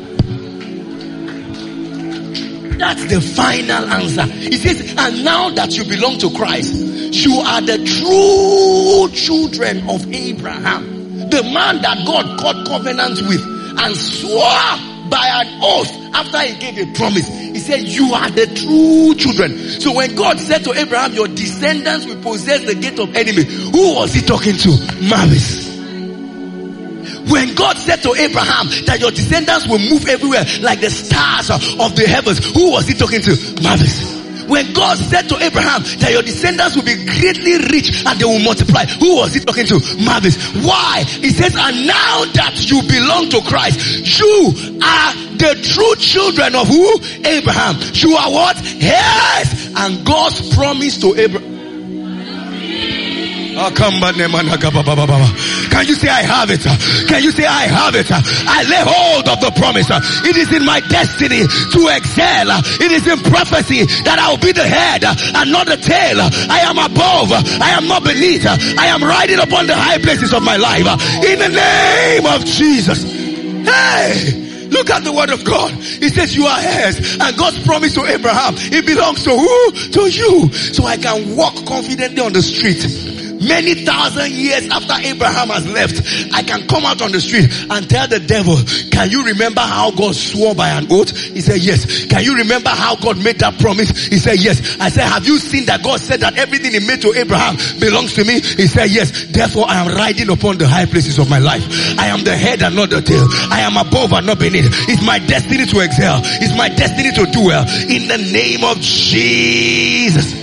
That's the final answer. He says, and now that you belong to Christ, you are the true children of Abraham. The man that God cut covenant with and swore by an oath after he gave a promise. He said, you are the true children. So when God said to Abraham, your descendants will possess the gate of enemy, who was he talking to? Mavis. When God said to Abraham that your descendants will move everywhere like the stars of the heavens, who was he talking to? Mavis. When God said to Abraham that your descendants will be greatly rich and they will multiply, who was he talking to? Mavis. Why? He says, and now that you belong to Christ, you are the true children of who? Abraham. You are what? Heirs. And God's promise to Abraham. Can you say I have it? Can you say I have it? I lay hold of the promise. It is in my destiny to excel. It is in prophecy that I will be the head and not the tail. I am above. I am not beneath. I am riding upon the high places of my life. In the name of Jesus. Hey! Look at the word of God. It says you are heirs, and God's promise to Abraham, it belongs to who? To you. So I can walk confidently on the street. Many thousand years after Abraham has left, I can come out on the street and tell the devil, can you remember how God swore by an oath? He said yes. Can you remember how God made that promise? He said yes. I said, have you seen that God said that everything he made to Abraham belongs to me? He said yes. Therefore I am riding upon the high places of my life. I am the head and not the tail. I am above and not beneath. It's my destiny to excel. It's my destiny to do well. In the name of Jesus.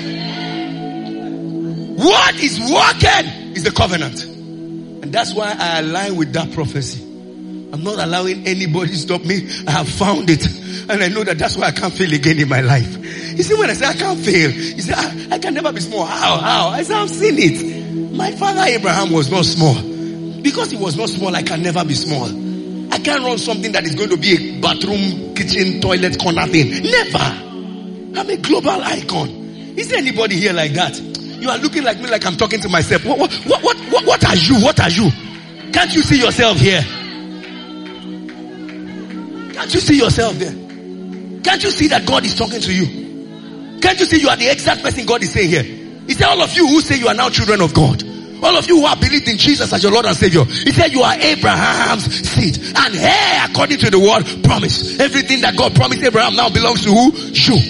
What is working is the covenant. And that's why I align with that prophecy. I'm not allowing anybody to stop me. I have found it. And I know that that's why I can't fail again in my life. You see, when I say I can't fail, you say, I can never be small. How? I say, I've seen it. My father Abraham was not small. Because he was not small, I can never be small. I can't run something that is going to be a bathroom, kitchen, toilet, corner thing. Never. I'm a global icon. Is there anybody here like that? You are looking like me like I'm talking to myself. What are you? What are you? Can't you see yourself here? Can't you see yourself there? Can't you see that God is talking to you? Can't you see you are the exact person God is saying here? He said all of you who say you are now children of God. All of you who have believed in Jesus as your Lord and Savior. He said you are Abraham's seed. And here, according to the word, promise. Everything that God promised Abraham now belongs to who?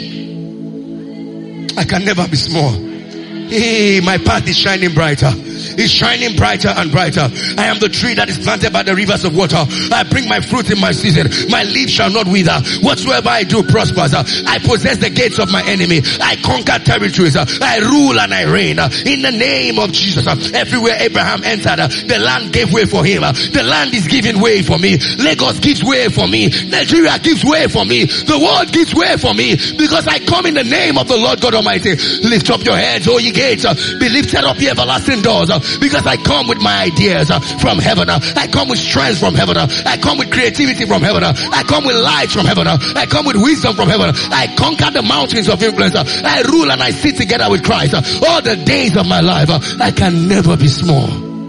You. I can never be small. Hey, my path is shining brighter. It's shining brighter and brighter. I am the tree that is planted by the rivers of water. I bring my fruit in my season. My leaf shall not wither. Whatsoever I do prospers. I possess the gates of my enemy. I conquer territories. I rule and I reign. In the name of Jesus. Everywhere Abraham entered, the land gave way for him. The land is giving way for me. Lagos gives way for me. Nigeria gives way for me. The world gives way for me. Because I come in the name of the Lord God Almighty. Lift up your heads, O ye gates. Be lifted up, ye everlasting doors. Because I come with my ideas from heaven. I come with strength from heaven. I come with creativity from heaven. I come with light from heaven. I come with wisdom from heaven. I conquer the mountains of influence. I rule and I sit together with Christ. All the days of my life, I can never be small.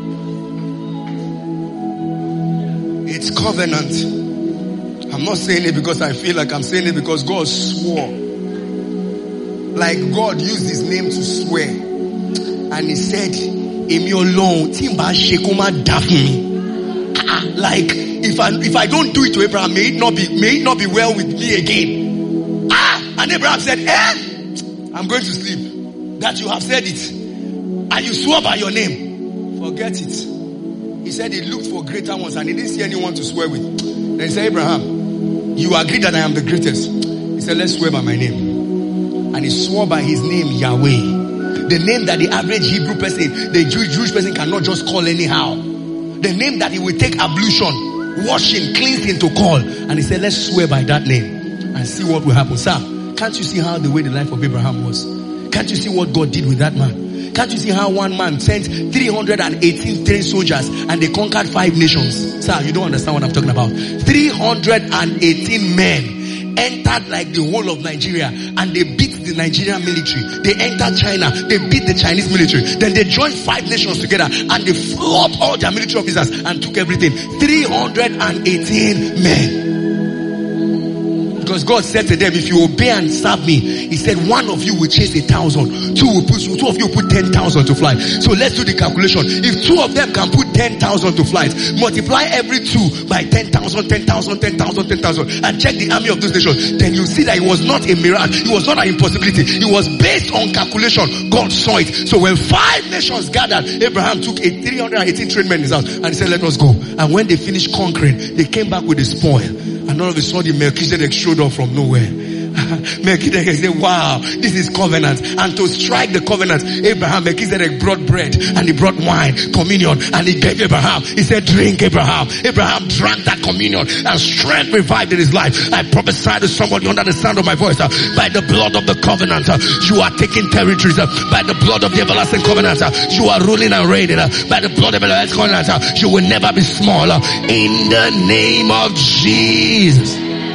It's covenant. I'm not saying it because I feel like I'm saying it because God swore. Like God used his name to swear. And he said, like if I don't do it to Abraham, may it not be well with me again. And Abraham said, I'm going to sleep. That you have said it. And you swore by your name. Forget it. He said he looked for greater ones and he didn't see anyone to swear with. Then he said, Abraham, you agree that I am the greatest. He said, let's swear by my name. And he swore by his name, Yahweh. The name that the average Hebrew person, the Jewish person cannot just call anyhow. The name that he will take ablution, washing, cleansing to call. And he said, let's swear by that name and see what will happen. Sir, can't you see how the way the life of Abraham was? Can't you see what God did with that man? Can't you see how one man sent 318 trained soldiers and they conquered 5 nations? Sir, you don't understand what I'm talking about. 318 men entered like the whole of Nigeria and they beat the Nigerian military. They entered China. They beat the Chinese military. Then they joined 5 nations together and they flew up all their military officers and took everything. 318 men. Because God said to them, if you obey and serve me, he said one of you will chase 1,000. Two of you will put 10,000 to flight. So let's do the calculation. If 2 of them can put 10,000 to flight, multiply every 2 by 10,000, 10,000, 10,000, 10,000 and check the army of those nations. Then you see that it was not a miracle. It was not an impossibility. It was based on calculation. God saw it. So when 5 nations gathered, Abraham took 318 trained men in his house and he said, let us go. And when they finished conquering, they came back with the spoil. And all of a sudden Melchizedek showed up from nowhere. Melchizedek said, wow, this is covenant. And to strike the covenant, Melchizedek brought bread and he brought wine, communion, and he gave Abraham. He said, drink, Abraham. Abraham drank that communion and strength revived in his life. I prophesy to somebody under the sound of my voice, by the blood of the covenant, you are taking territories. By the blood of the everlasting covenant, you are ruling and reigning. By the blood of the everlasting covenant, you will never be small. In the name of Jesus.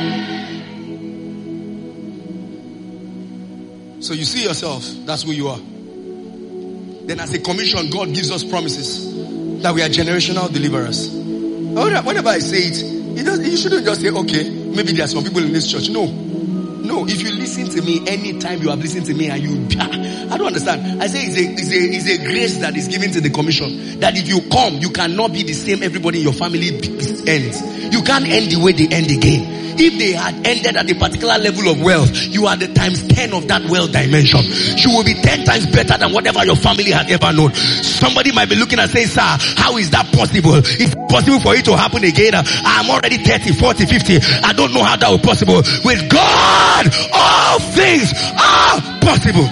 So you see yourself, that's who you are. Then as a commission, God gives us promises that we are generational deliverers. Whenever I say it, you shouldn't just say, okay, maybe there are some people in this church. No, if you listen to me anytime you have listened to me and I don't understand. I say it's a grace that is given to the commission. That if you come, you cannot be the same everybody in your family ends. You can't end the way they end again. If they had ended at a particular level of wealth, you are the times 10 of that wealth dimension. You will be 10 times better than whatever your family had ever known. Somebody might be looking and saying, sir, how is that possible? It's possible for it to happen again. I'm already 30, 40, 50. I don't know how that will be possible. With God, all things are possible.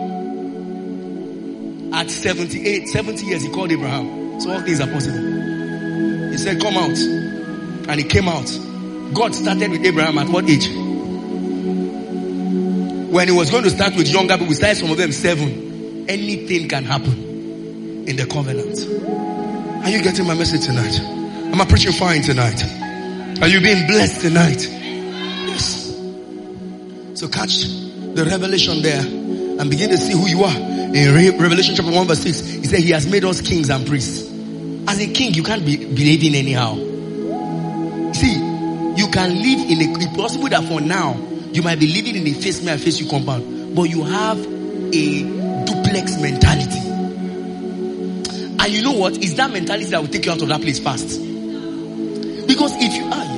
At 70 years, he called Abraham. So all things are possible. He said, come out. And he came out. God started with Abraham at what age? When he was going to start with younger people, we started some of them 7. Anything can happen in the covenant. Are you getting my message tonight? Am I preaching fine tonight? Are you being blessed tonight? Yes. So catch the revelation there and begin to see who you are. In Revelation chapter 1 verse 6, he said he has made us kings and priests. As a king, you can't be behaving anyhow. See, you can live in it's possible that for now, you might be living in a face me, I face you compound, but you have a duplex mentality. And you know what? It's that mentality that will take you out of that place fast. Because if you are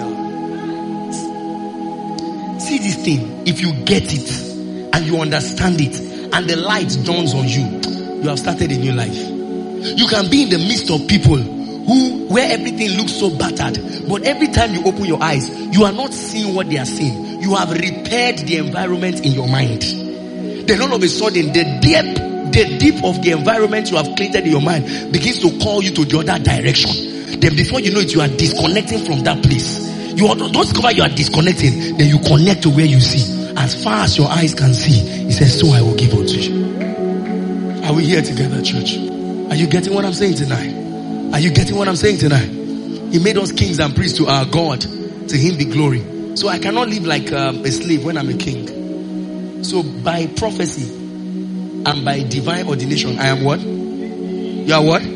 see this thing, if you get it, and you understand it, and the light dawns on you, you have started a new life. You can be in the midst of people where everything looks so battered, but every time you open your eyes, you are not seeing what they are seeing. You have repaired the environment in your mind. Then all of a sudden, the deep of the environment you have created in your mind begins to call you to the other direction. Then before you know it, you are disconnecting from that place. You don't discover you are disconnecting, then you connect to where you see. As far as your eyes can see, he says, so I will give unto you. Are we here together, church? Are you getting what I'm saying tonight? Are you getting what I'm saying tonight? He made us kings and priests to our God. To him be glory. So I cannot live like a slave when I'm a king. So by prophecy and by divine ordination, I am what? You are what?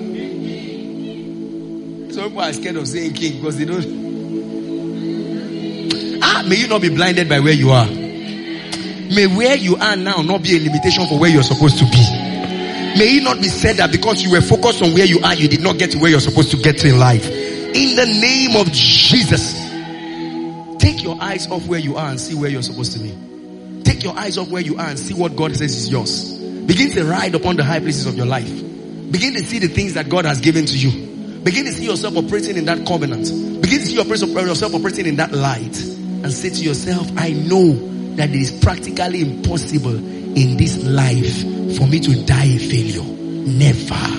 Some people are scared of saying king because they don't. May you not be blinded by where you are. May where you are now not be a limitation for where you're supposed to be. May it not be said that because you were focused on where you are, you did not get to where you're supposed to get to in life. In the name of Jesus, take your eyes off where you are and see where you're supposed to be. Take your eyes off where you are and see what God says is yours. Begin to ride upon the high places of your life. Begin to see the things that God has given to you. Begin to see yourself operating in that covenant. Begin to see yourself operating in that light. And say to yourself, I know that it is practically impossible in this life for me to die a failure. Never.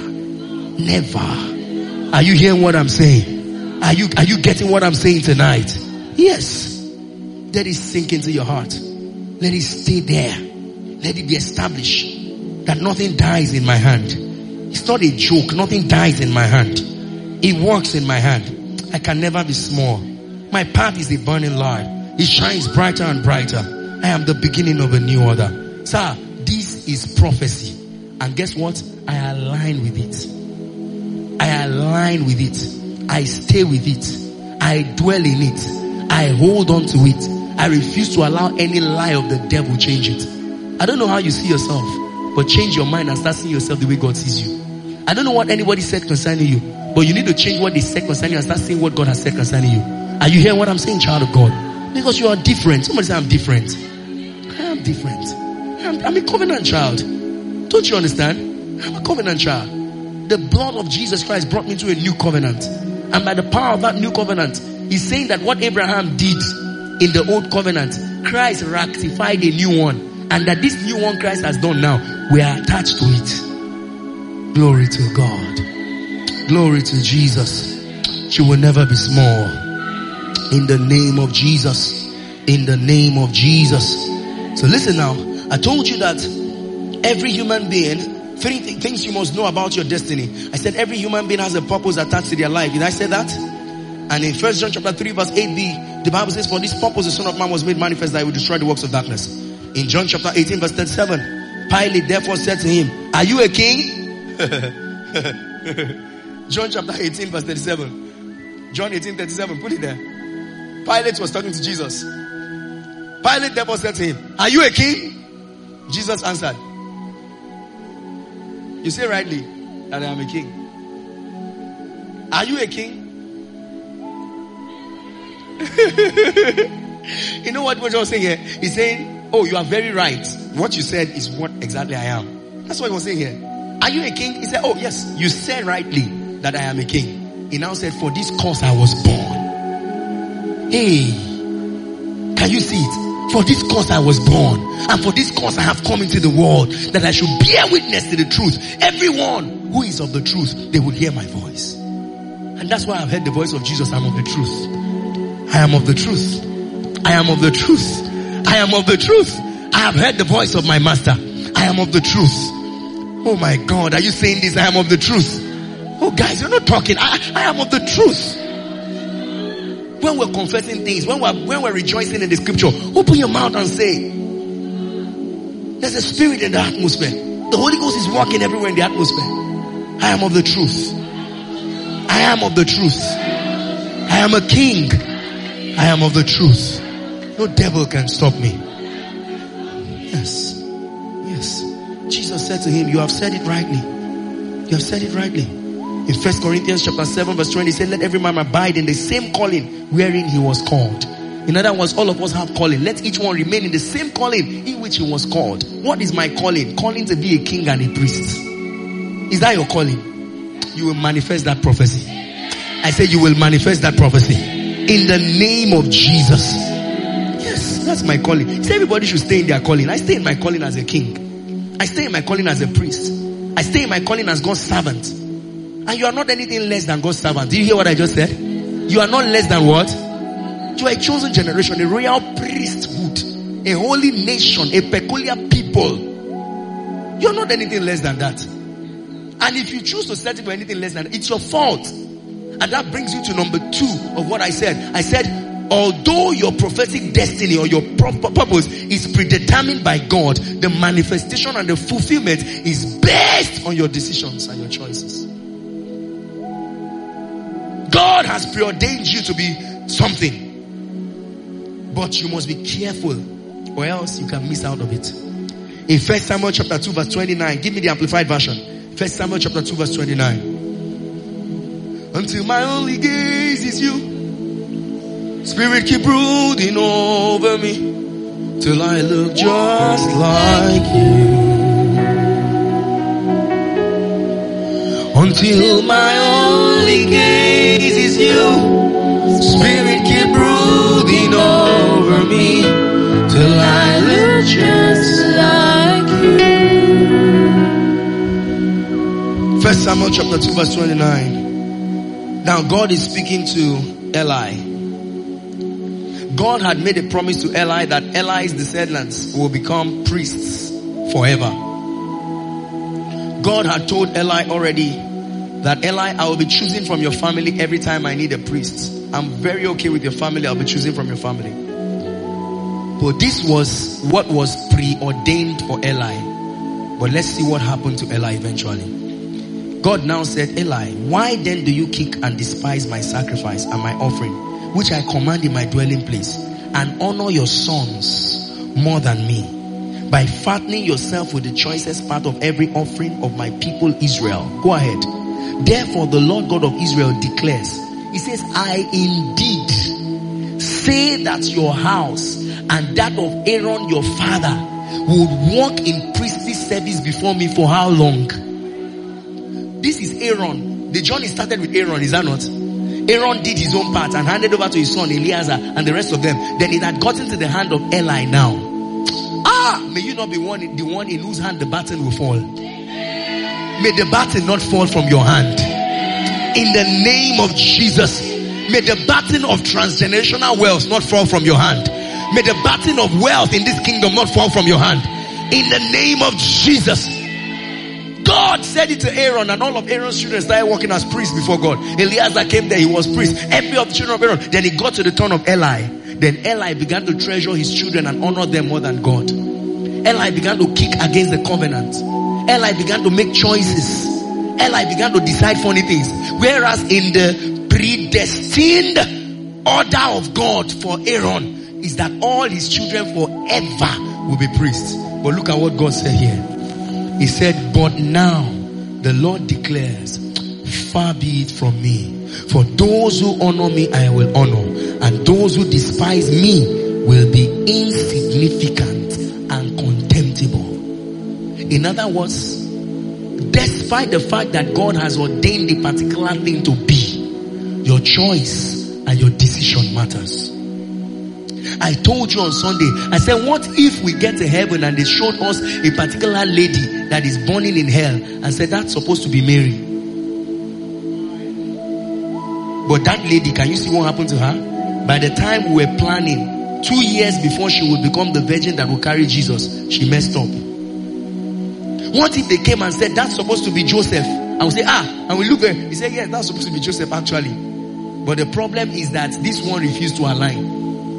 Are you hearing what I'm saying? Are you getting what I'm saying tonight? Yes. Let it sink into your heart. Let it stay there. Let it be established that nothing dies in my hand. It's not a joke. Nothing dies in my hand. It works in my hand. I can never be small. My path is a burning light. It shines brighter and brighter. I am the beginning of a new order. Sir, this is prophecy. And guess what? I align with it. I align with it. I stay with it. I dwell in it. I hold on to it. I refuse to allow any lie of the devil change it. I don't know how you see yourself, but change your mind and start seeing yourself the way God sees you. I don't know what anybody said concerning you, but you need to change what they said concerning you and start seeing what God has said concerning you. Are you hearing what I'm saying, child of God? Because you are different. Somebody say, I'm different. I am different. I'm a covenant child. Don't you understand? I'm a covenant child. The blood of Jesus Christ brought me to a new covenant. And by the power of that new covenant, he's saying that what Abraham did in the old covenant, Christ ratified a new one. And that this new one Christ has done now, we are attached to it. Glory to God. Glory to Jesus. She will never be small. In the name of Jesus. In the name of Jesus. So listen now. I told you that every human being, 3 things you must know about your destiny. I said every human being has a purpose attached to their life. Did I say that? And in 1 John chapter 3 verse 8b, the Bible says, for this purpose the Son of Man was made manifest that he would destroy the works of darkness. In John chapter 18 verse 37, Pilate therefore said to him, are you a king? John chapter 18 verse 37. John 18:37, put it there. Pilate was talking to Jesus. Pilate therefore said to him, are you a king? Jesus answered, you say rightly that I am a king. Are you a king? You know what John was saying here? He's saying, oh, you are very right. What you said is what exactly I am. That's what he was saying here. Are you a king? He said, oh yes, you said rightly that I am a king. He now said, for this cause I was born. Hey, can you see it? For this cause I was born, and for this cause I have come into the world, that I should bear witness to the truth. Everyone who is of the truth, they will hear my voice. And that's why I've heard the voice of Jesus. I'm of the truth. I am of the truth. I am of the truth. I am of the truth. I have heard the voice of my master. I am of the truth. Oh my God, are you saying this? I am of the truth. Oh guys, you're not talking. I am of the truth. When we're confessing things, when we're rejoicing in the scripture, open your mouth and say, there's a spirit in the atmosphere. The Holy Ghost is walking everywhere in the atmosphere. I am of the truth. I am of the truth. I am a king. I am of the truth. No devil can stop me. Yes. Yes. Jesus said to him, you have said it rightly. You have said it rightly. In 1 Corinthians chapter 7 verse 20, he said, let every man abide in the same calling wherein he was called. In other words, all of us have calling. Let each one remain in the same calling in which he was called. What is my calling? Calling to be a king and a priest. Is that your calling? You will manifest that prophecy. I say you will manifest that prophecy. In the name of Jesus. Yes, that's my calling. So everybody should stay in their calling. I stay in my calling as a king. I stay in my calling as a priest. I stay in my calling as God's servant. And you are not anything less than God's servant. Did you hear what I just said? You are not less than what? You are a chosen generation, a royal priesthood, a holy nation, a peculiar people. You are not anything less than that. And if you choose to settle for anything less than that, it's your fault. And that brings you to number 2 of what I said. I said, although your prophetic destiny or your purpose is predetermined by God, the manifestation and the fulfillment is based on your decisions and your choices. God has preordained you to be something. But you must be careful or else you can miss out of it. In 1 Samuel chapter 2 verse 29, give me the amplified version. 1 Samuel chapter 2 verse 29. Until my only gaze is you, Spirit keep brooding over me, till I look just like you. Until my only gaze is you, Spirit keep brooding over me, till I look just like you. 1 Samuel chapter 2 verse 29. Now God is speaking to Eli. God had made a promise to Eli that Eli's descendants will become priests forever. God had told Eli already that Eli, I will be choosing from your family every time I need a priest. I'm very okay with your family. I'll be choosing from your family. But this was what was preordained for Eli. But let's see what happened to Eli eventually. God now said, Eli, why then do you kick and despise my sacrifice and my offering, which I command in my dwelling place, and honor your sons more than me, by fattening yourself with the choicest part of every offering of my people Israel? Go ahead. Therefore the Lord God of Israel declares, he says, I indeed say that your house and that of Aaron your father would walk in priestly service before me for how long? This is Aaron. The journey started with Aaron, is that not? Aaron did his own part and handed over to his son Eleazar and the rest of them. Then it had gotten to the hand of Eli now. May you not be the one in whose hand the baton will fall. May the baton not fall from your hand. In the name of Jesus. May the baton of transgenerational wealth not fall from your hand. May the baton of wealth in this kingdom not fall from your hand. In the name of Jesus. God said it to Aaron, and all of Aaron's children started working as priests before God. Eleazar came there, he was priest. Every of the children of Aaron. Then he got to the turn of Eli. Then Eli began to treasure his children and honor them more than God. Eli began to kick against the covenant. Eli began to make choices. Eli began to decide funny things. Whereas in the predestined order of God for Aaron is that all his children forever will be priests. But look at what God said here. He said, but now the Lord declares, far be it from me. For those who honor me, I will honor. And those who despise me will be insignificant and contemptible. In other words, despite the fact that God has ordained a particular thing to be, your choice and your decision matters. I told you on Sunday, I said, what if we get to heaven and they showed us a particular lady that is burning in hell and said that's supposed to be Mary? But that lady, can you see what happened to her? By the time we were planning, 2 years before she would become the virgin that will carry Jesus, she messed up. What if they came and said that's supposed to be Joseph? I would say, and we look at he said, yes, that's supposed to be Joseph actually. But the problem is that this one refused to align.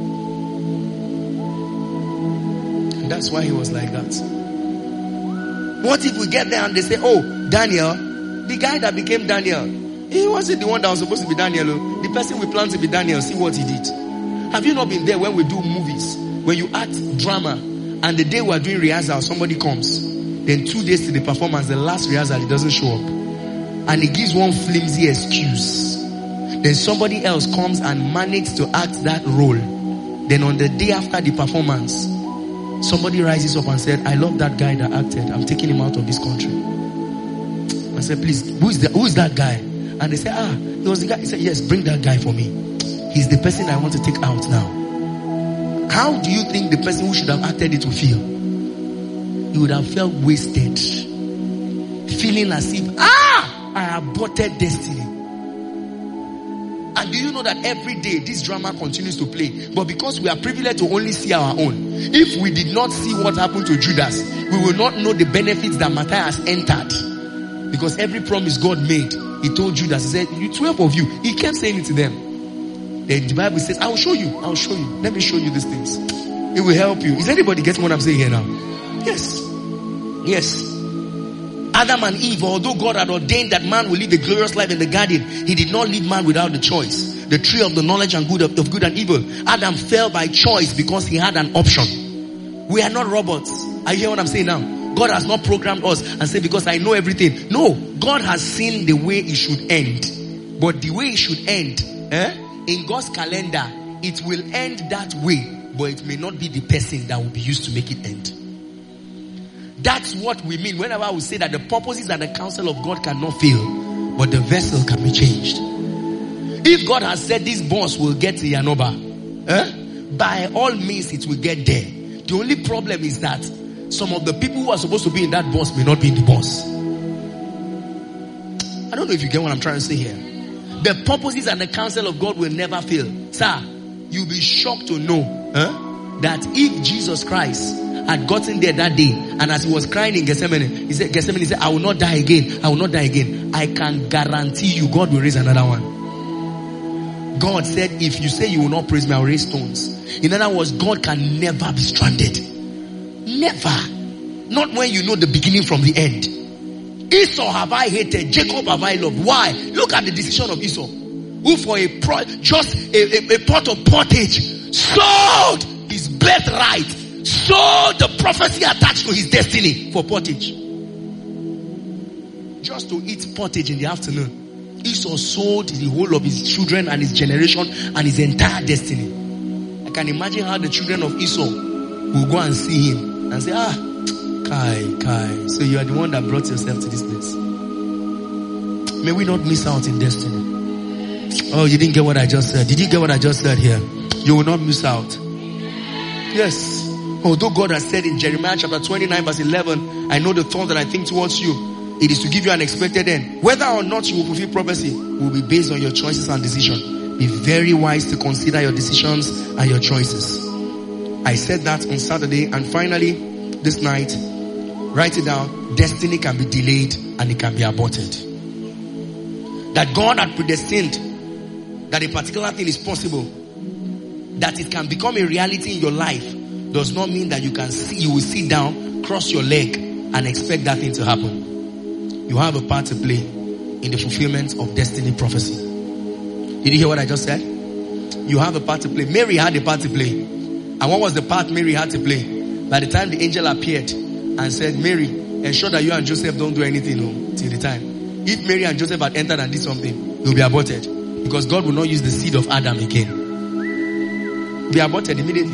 That's why he was like that. What if we get there and they say, oh, Daniel, the guy that became Daniel, he wasn't the one that was supposed to be Daniel. The person we planned to be Daniel, see what he did. Have you not been there when we do movies? When you act drama and the day we are doing rehearsal, somebody comes. Then 2 days to the performance, the last rehearsal, he doesn't show up. And he gives one flimsy excuse. Then somebody else comes and manages to act that role. Then on the day after the performance, somebody rises up and said, I love that guy that acted. I'm taking him out of this country. I said, please, who is that guy? And they said, he was the guy. He said, yes, bring that guy for me. He's the person I want to take out now. How do you think the person who should have acted it will feel? He would have felt wasted. Feeling as if, I aborted destiny. And do you know that every day this drama continues to play? But because we are privileged to only see our own. If we did not see what happened to Judas, we will not know the benefits that Matthias entered. Because every promise God made, he told Judas, he said, you 12 of you. He kept saying it to them. Then the Bible says, I'll show you. Let me show you these things. It will help you. Is anybody getting what I'm saying here now? Yes. Adam and Eve, although God had ordained that man will live a glorious life in the garden, he did not leave man without the choice. The tree of the knowledge and good of good and evil. Adam fell by choice because he had an option. We are not robots. Are you hearing what I'm saying now? God has not programmed us and said, because I know everything. No, God has seen the way it should end. But the way it should end, in God's calendar, it will end that way. But it may not be the person that will be used to make it end. That's what we mean whenever we say that the purposes and the counsel of God cannot fail, but the vessel can be changed. If God has said this bus will get to Yanoba, by all means it will get there. The only problem is that some of the people who are supposed to be in that bus may not be in the bus. I don't know if you get what I'm trying to say here. The purposes and the counsel of God will never fail. Sir, you'll be shocked to know that if Jesus Christ had gotten there that day, and as he was crying in Gethsemane, he said, I will not die again. I will not die again. I can guarantee you God will raise another one. God said, if you say you will not praise me, I will raise stones. In other words, God can never be stranded. Never. Not when you know the beginning from the end. Esau have I hated, Jacob have I loved. Why? Look at the decision of Esau, who for just a pot of pottage sold his birthright, sold the prophecy attached to his destiny for pottage. Just to eat pottage in the afternoon. Esau sold the whole of his children and his generation and his entire destiny. I can imagine how the children of Esau will go and see him and say, Kai, so you are the one that brought yourself to this place. May we not miss out in destiny. Oh, you didn't get what I just said. Did you get what I just said here? You will not miss out. Yes. Although God has said in Jeremiah chapter 29 verse 11, I know the thought that I think towards you. It is to give you an expected end. Whether or not you will fulfill prophecy will be based on your choices and decision. Be very wise to consider your decisions and your choices. I said that on Saturday, and finally this night, write it down. Destiny can be delayed and it can be aborted. That God had predestined that a particular thing is possible, that it can become a reality in your life, does not mean that you will sit down, cross your leg, and expect that thing to happen. You have a part to play in the fulfillment of destiny prophecy. Did you hear what I just said? You have a part to play. Mary had a part to play. And what was the part Mary had to play? By the time the angel appeared and said, Mary, ensure that you and Joseph don't do anything till the time. If Mary and Joseph had entered and did something, it will be aborted. Because God will not use the seed of Adam again. Be aborted immediately.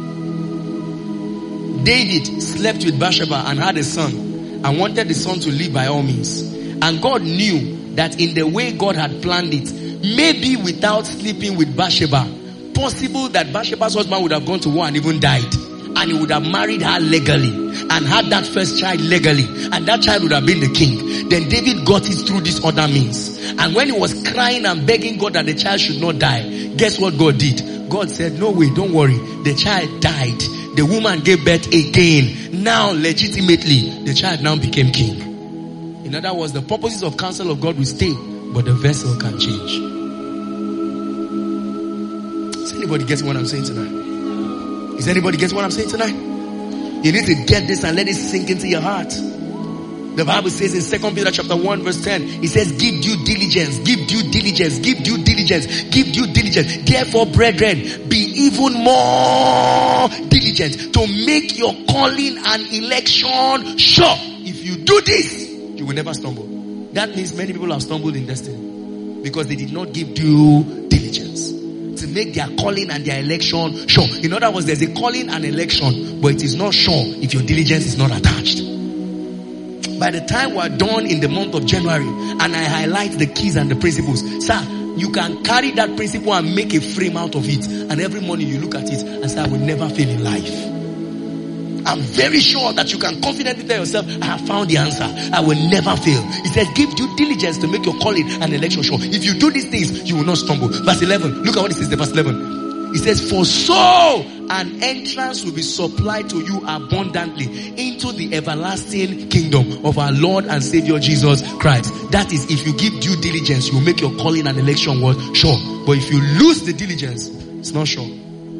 David slept with Bathsheba and had a son and wanted the son to live by all means. And God knew that in the way God had planned it, maybe without sleeping with Bathsheba, possible that Bathsheba's husband would have gone to war and even died. And he would have married her legally and had that first child legally, and that child would have been the king. Then David got it through this other means. And when he was crying and begging God that the child should not die, guess what God did? God said, no way, don't worry. The child died. The woman gave birth again. Now, legitimately, the child now became king. In other words, the purposes of counsel of God will stay, but the vessel can change. Does anybody get what I'm saying tonight? Is anybody getting what I'm saying tonight? You need to get this and let it sink into your heart. The Bible says in 2 Peter chapter 1 verse 10, it says, give due diligence, give due diligence, give due diligence, give due diligence. Therefore, brethren, be even more diligent to make your calling and election sure. If you do this, you will never stumble. That means many people have stumbled in destiny because they did not give due diligence to make their calling and their election sure. In other words, there's a calling and election, but it is not sure if your diligence is not attached. By the time we're done in the month of January and I highlight the keys and the principles, sir, you can carry that principle and make a frame out of it, and every morning you look at it and say, I will never fail in life. I'm very sure that you can confidently tell yourself, I have found the answer. I will never fail. He says, give due diligence to make your calling and election sure. If you do these things, you will not stumble. Verse 11. Look at what it says in verse 11. It says, for so an entrance will be supplied to you abundantly into the everlasting kingdom of our Lord and Savior Jesus Christ. That is, if you give due diligence, you will make your calling and election sure. But if you lose the diligence, it's not sure.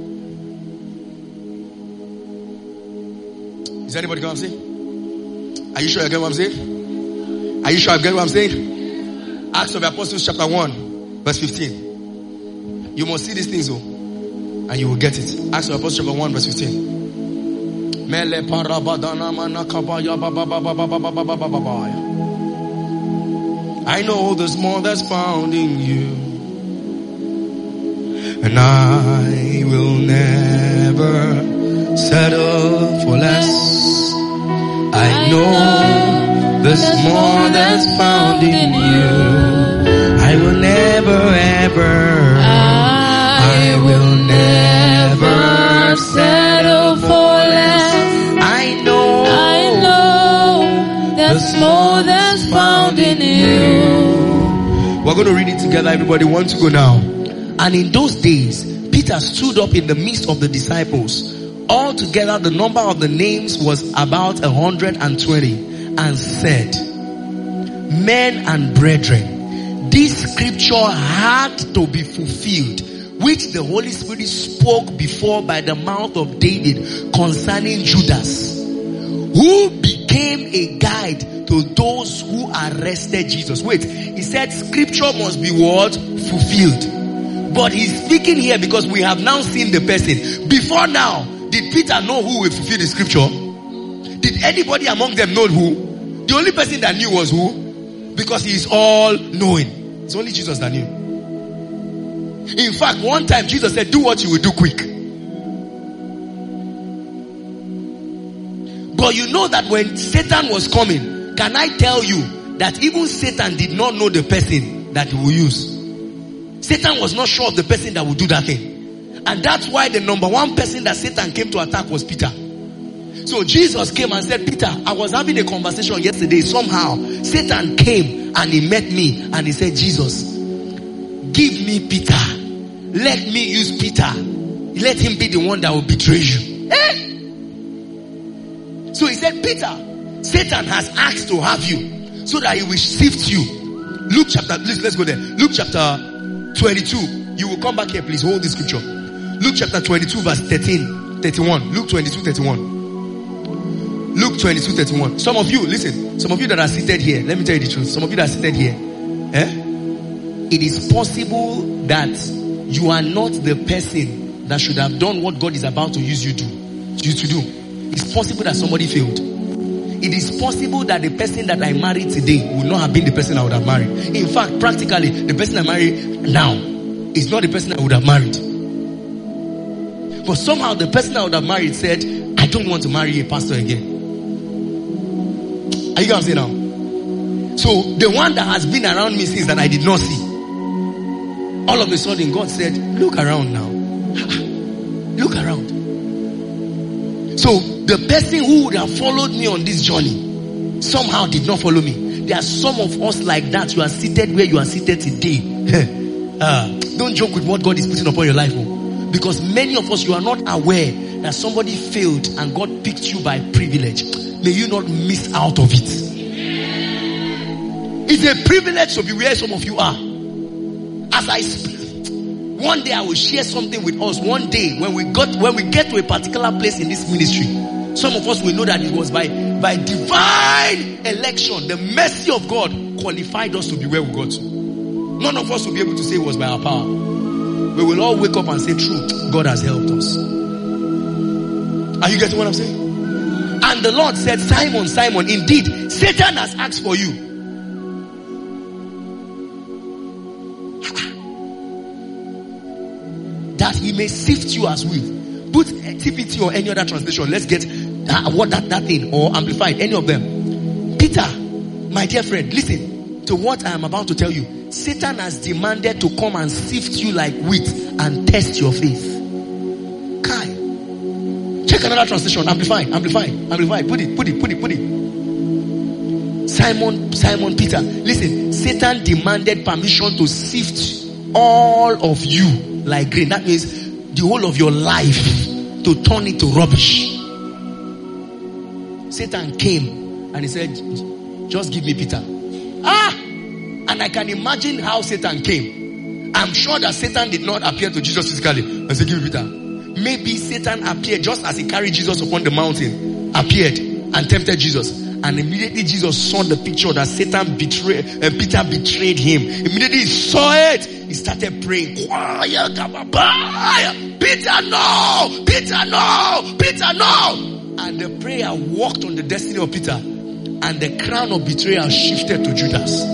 Is anybody get what I'm saying? Are you sure you get what I'm saying? Are you sure you get what I'm saying? Acts of the Apostles chapter 1 verse 15. You must see these things and you will get it. Acts of the Apostles chapter 1 verse 15. I know there's more that's found in you, and I will never settle for less. I know there's more that's found in you. I will never ever, I will never settle for less. I know there's more that's found in you. We're going to read it together, everybody. Want to go now? And in those days, Peter stood up in the midst of the disciples. Altogether, the number of the names was about 120, and said, men and brethren, this scripture had to be fulfilled, which the Holy Spirit spoke before by the mouth of David concerning Judas, who became a guide to those who arrested Jesus. Wait, he said scripture must be what? Fulfilled. But he's speaking here because we have now seen the person. Before now, did Peter know who will fulfill the scripture? Did anybody among them know who? The only person that knew was who? Because he is all knowing. It's only Jesus that knew. In fact, one time Jesus said, do what you will do quick. But you know that when Satan was coming, can I tell you that even Satan did not know the person that he will use? Satan was not sure of the person that would do that thing. And that's why the number one person that Satan came to attack was Peter. So Jesus came and said, Peter, I was having a conversation yesterday. Somehow Satan came and he met me and he said, Jesus, give me Peter. Let me use Peter. Let him be the one that will betray you. So he said, Peter, Satan has asked to have you so that he will sift you. Luke chapter, let's go there. Luke chapter 22. You will come back here, please. Hold this scripture. Luke chapter 22 verse 31. Luke 22, 31. Luke 22, 31. Some of you, listen. Some of you that are seated here, let me tell you the truth. Some of you that are seated here, it is possible that you are not the person that should have done what God is about to use you to do. It's possible that somebody failed. It is possible that the person that I married today would not have been the person I would have married. In fact, practically, the person I marry now is not the person I would have married. But somehow the person I would have married said, I don't want to marry a pastor again. Are you guys saying now? So the one that has been around me since that I did not see, all of a sudden God said, look around now. Look around. So the person who would have followed me on this journey somehow did not follow me. There are some of us like that. You are seated where you are seated today. Don't joke with what God is putting upon your life. Because many of us, you are not aware that somebody failed and God picked you by privilege. May you not miss out of it. It's a privilege to be where some of you are. As I speak, one day I will share something with us. One day when we get to a particular place in this ministry, some of us will know that it was by divine election. The mercy of God qualified us to be where we got to. None of us will be able to say it was by our power. We will all wake up and say, true, God has helped us. Are you getting what I'm saying? And the Lord said, Simon, Simon, indeed, Satan has asked for you. That he may sift you as wheat. Put TPT or any other translation. Let's get what that thing, or amplified, any of them. Peter, my dear friend, listen to what I am about to tell you. Satan has demanded to come and sift you like wheat and test your faith. Kai. Check another translation. Amplified. Put it. Simon Peter. Listen, Satan demanded permission to sift all of you like grain. That means the whole of your life, to turn it to rubbish. Satan came and he said, just give me Peter. And I can imagine how Satan came. I'm sure that Satan did not appear to Jesus physically and say, give me Peter. Maybe Satan appeared just as he carried Jesus upon the mountain, appeared and tempted Jesus. And immediately Jesus saw the picture that Peter betrayed him. Immediately he saw it. He started praying. Peter, no! Peter, no! Peter, no! And the prayer walked on the destiny of Peter. And the crown of betrayal shifted to Judas.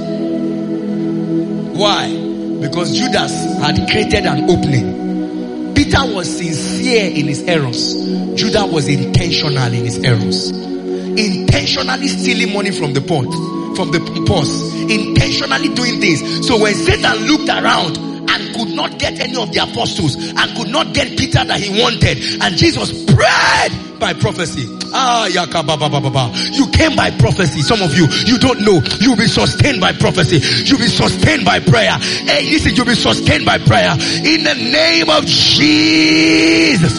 Why? Because Judas had created an opening. Peter was sincere in his errors. Judas was intentional in his errors. Intentionally stealing money from the purse. Intentionally doing things. So when Satan looked around and could not get any of the apostles and could not get Peter that he wanted, and Jesus prayed by prophecy. You came by prophecy. Some of you don't know. You'll be sustained by prophecy. You'll be sustained by prayer. Hey, listen, you'll be sustained by prayer. In the name of Jesus.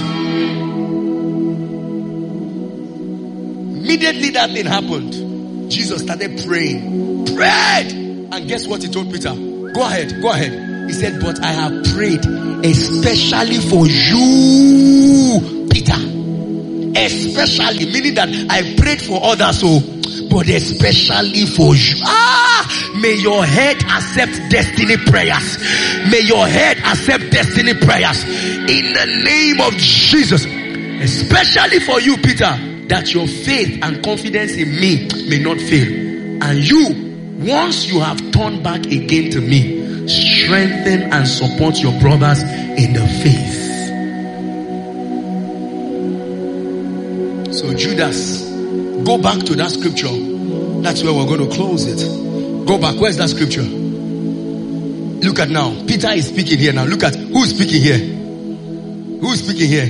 Immediately that thing happened, Jesus started praying. Prayed! And guess what he told Peter? Go ahead. He said, but I have prayed especially for you, Peter. Especially, meaning that I prayed for others, but especially for you. May your head accept destiny prayers. May your head accept destiny prayers. In the name of Jesus. Especially for you, Peter, that your faith and confidence in me may not fail. And you, once you have turned back again to me, strengthen and support your brothers in the faith. So Judas, go back to that scripture. That's where we're going to close it. Go back. Where's that scripture? Look at now. Peter is speaking here now. Look at who's speaking here. Who's speaking here?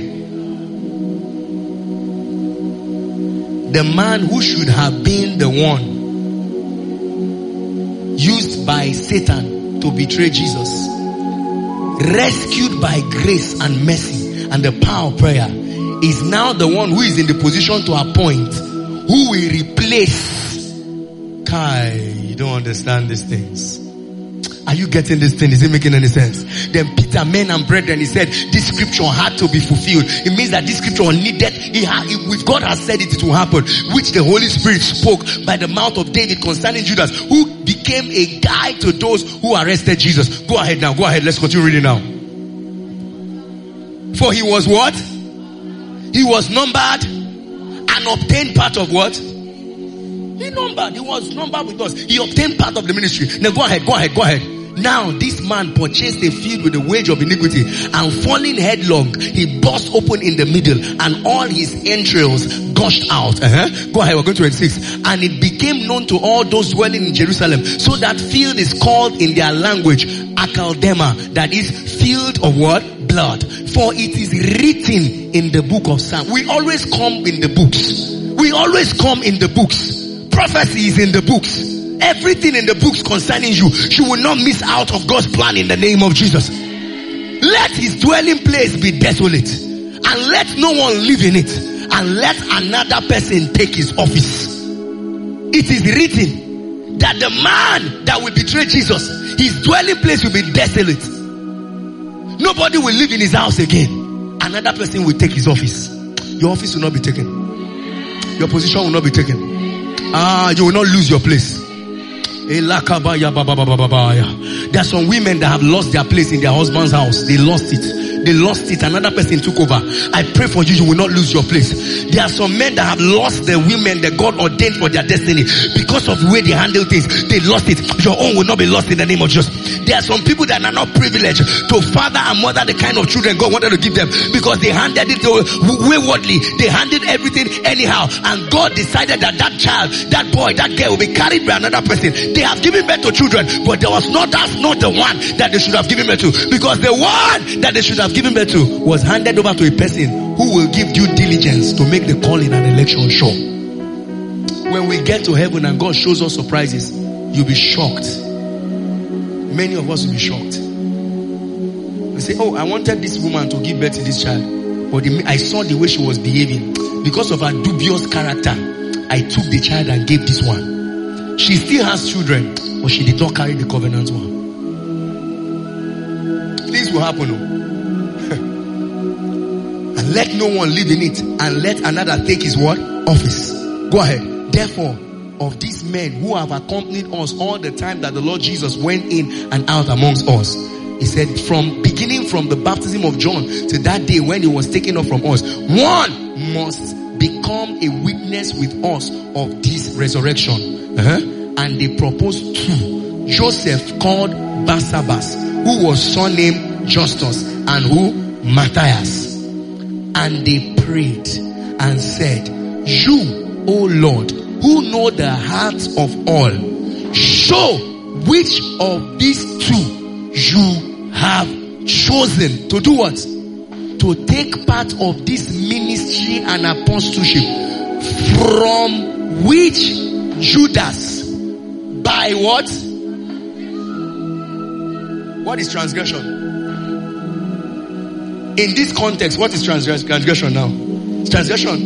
The man who should have been the one used by Satan to betray Jesus, rescued by grace and mercy and the power of prayer, is now the one who is in the position to appoint who will replace. Kai, you don't understand these things. Are you getting this thing? Is it making any sense? Then Peter, men and brethren, he said this scripture had to be fulfilled. It means that this scripture needed, if God has said it, it will happen, which the Holy Spirit spoke by the mouth of David concerning Judas, who became a guide to those who arrested Jesus. Go ahead now, go ahead, let's continue reading now. For he was what? He was numbered and obtained part of what? He was numbered with us. He obtained part of the ministry. Now go ahead. Now this man purchased a field with the wage of iniquity, and falling headlong, he burst open in the middle, and all his entrails gushed out. Go ahead, we're going to 26. And it became known to all those dwelling in Jerusalem. So that field is called in their language Akeldama, that is field of what? Blood. For it is written in the book of Psalms. We always come in the books. Prophecy is in the books. Everything in the books concerning you will not miss out of God's plan in the name of Jesus. Let his dwelling place be desolate, and let no one live in it, and let another person take his office. It is written that the man that will betray Jesus, his dwelling place will be desolate. Nobody will live in his house again. Another person will take his office. Your office will not be taken. Your position will not be taken. You will not lose your place. There are some women that have lost their place in their husband's house. They lost it. Another person took over. I pray for you, you will not lose your place. There are some men that have lost the women that God ordained for their destiny because of the way they handle things. They lost it. Your own will not be lost in the name of Jesus. There are some people that are not privileged to father and mother the kind of children God wanted to give them, because they handled it waywardly. They handled everything anyhow, and God decided that that child, that boy, that girl will be carried by another person. They have given birth to children, but that's not the one that they should have given birth to, because the one that they should have given birth to was handed over to a person who will give due diligence to make the calling and election sure. When we get to heaven and God shows us surprises, you'll be shocked. Many of us will be shocked. We say, oh, I wanted this woman to give birth to this child, but I saw the way she was behaving. Because of her dubious character, I took the child and gave this one. She still has children, but she did not carry the covenant one. Things will happen. And let no one live in it, and let another take his what? Office. Go ahead. Therefore, of these men who have accompanied us all the time that the Lord Jesus went in and out amongst us, he said, beginning from the baptism of John to that day when he was taken up from us, one must become a witness with us of this resurrection. And they proposed two. Joseph called Barsabbas, who was surnamed Justus, and who? Matthias. And they prayed and said, you, O Lord, who know the hearts of all, show which of these two you have chosen to do what? To take part of this ministry and apostleship, from which Judas, by what? What is transgression? In this context, what is transgression now? It's transgression.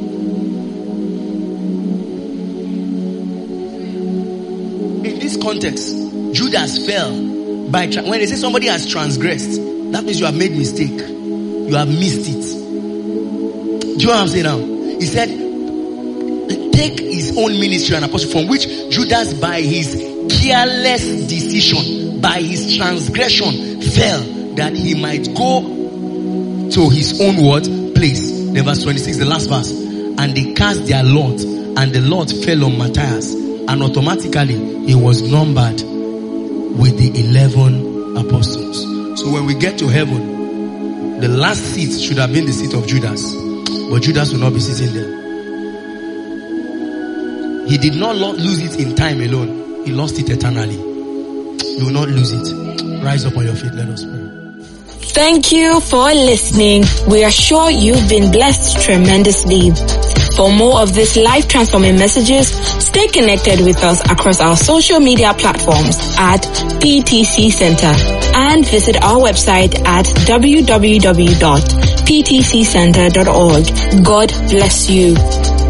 In this context, Judas fell by when they say somebody has transgressed, that means you have made mistake. You have missed it. Do you know what I'm saying now? He said, take his own ministry and apostle, from which Judas by his careless decision, by his transgression, fell, that he might go to his own what? Place. Then verse 26, the last verse. And they cast their lot, and the lot fell on Matthias, and automatically he was numbered with the 11 apostles. So when we get to heaven, the last seat should have been the seat of Judas, but Judas will not be sitting there. He did not lose it in time alone. He lost it eternally. You will not lose it. Rise up on your feet. Let us pray. Thank you for listening. We are sure you've been blessed tremendously. For more of these life-transforming messages, stay connected with us across our social media platforms at PTC Center and visit our website at www.ptccenter.org. God bless you.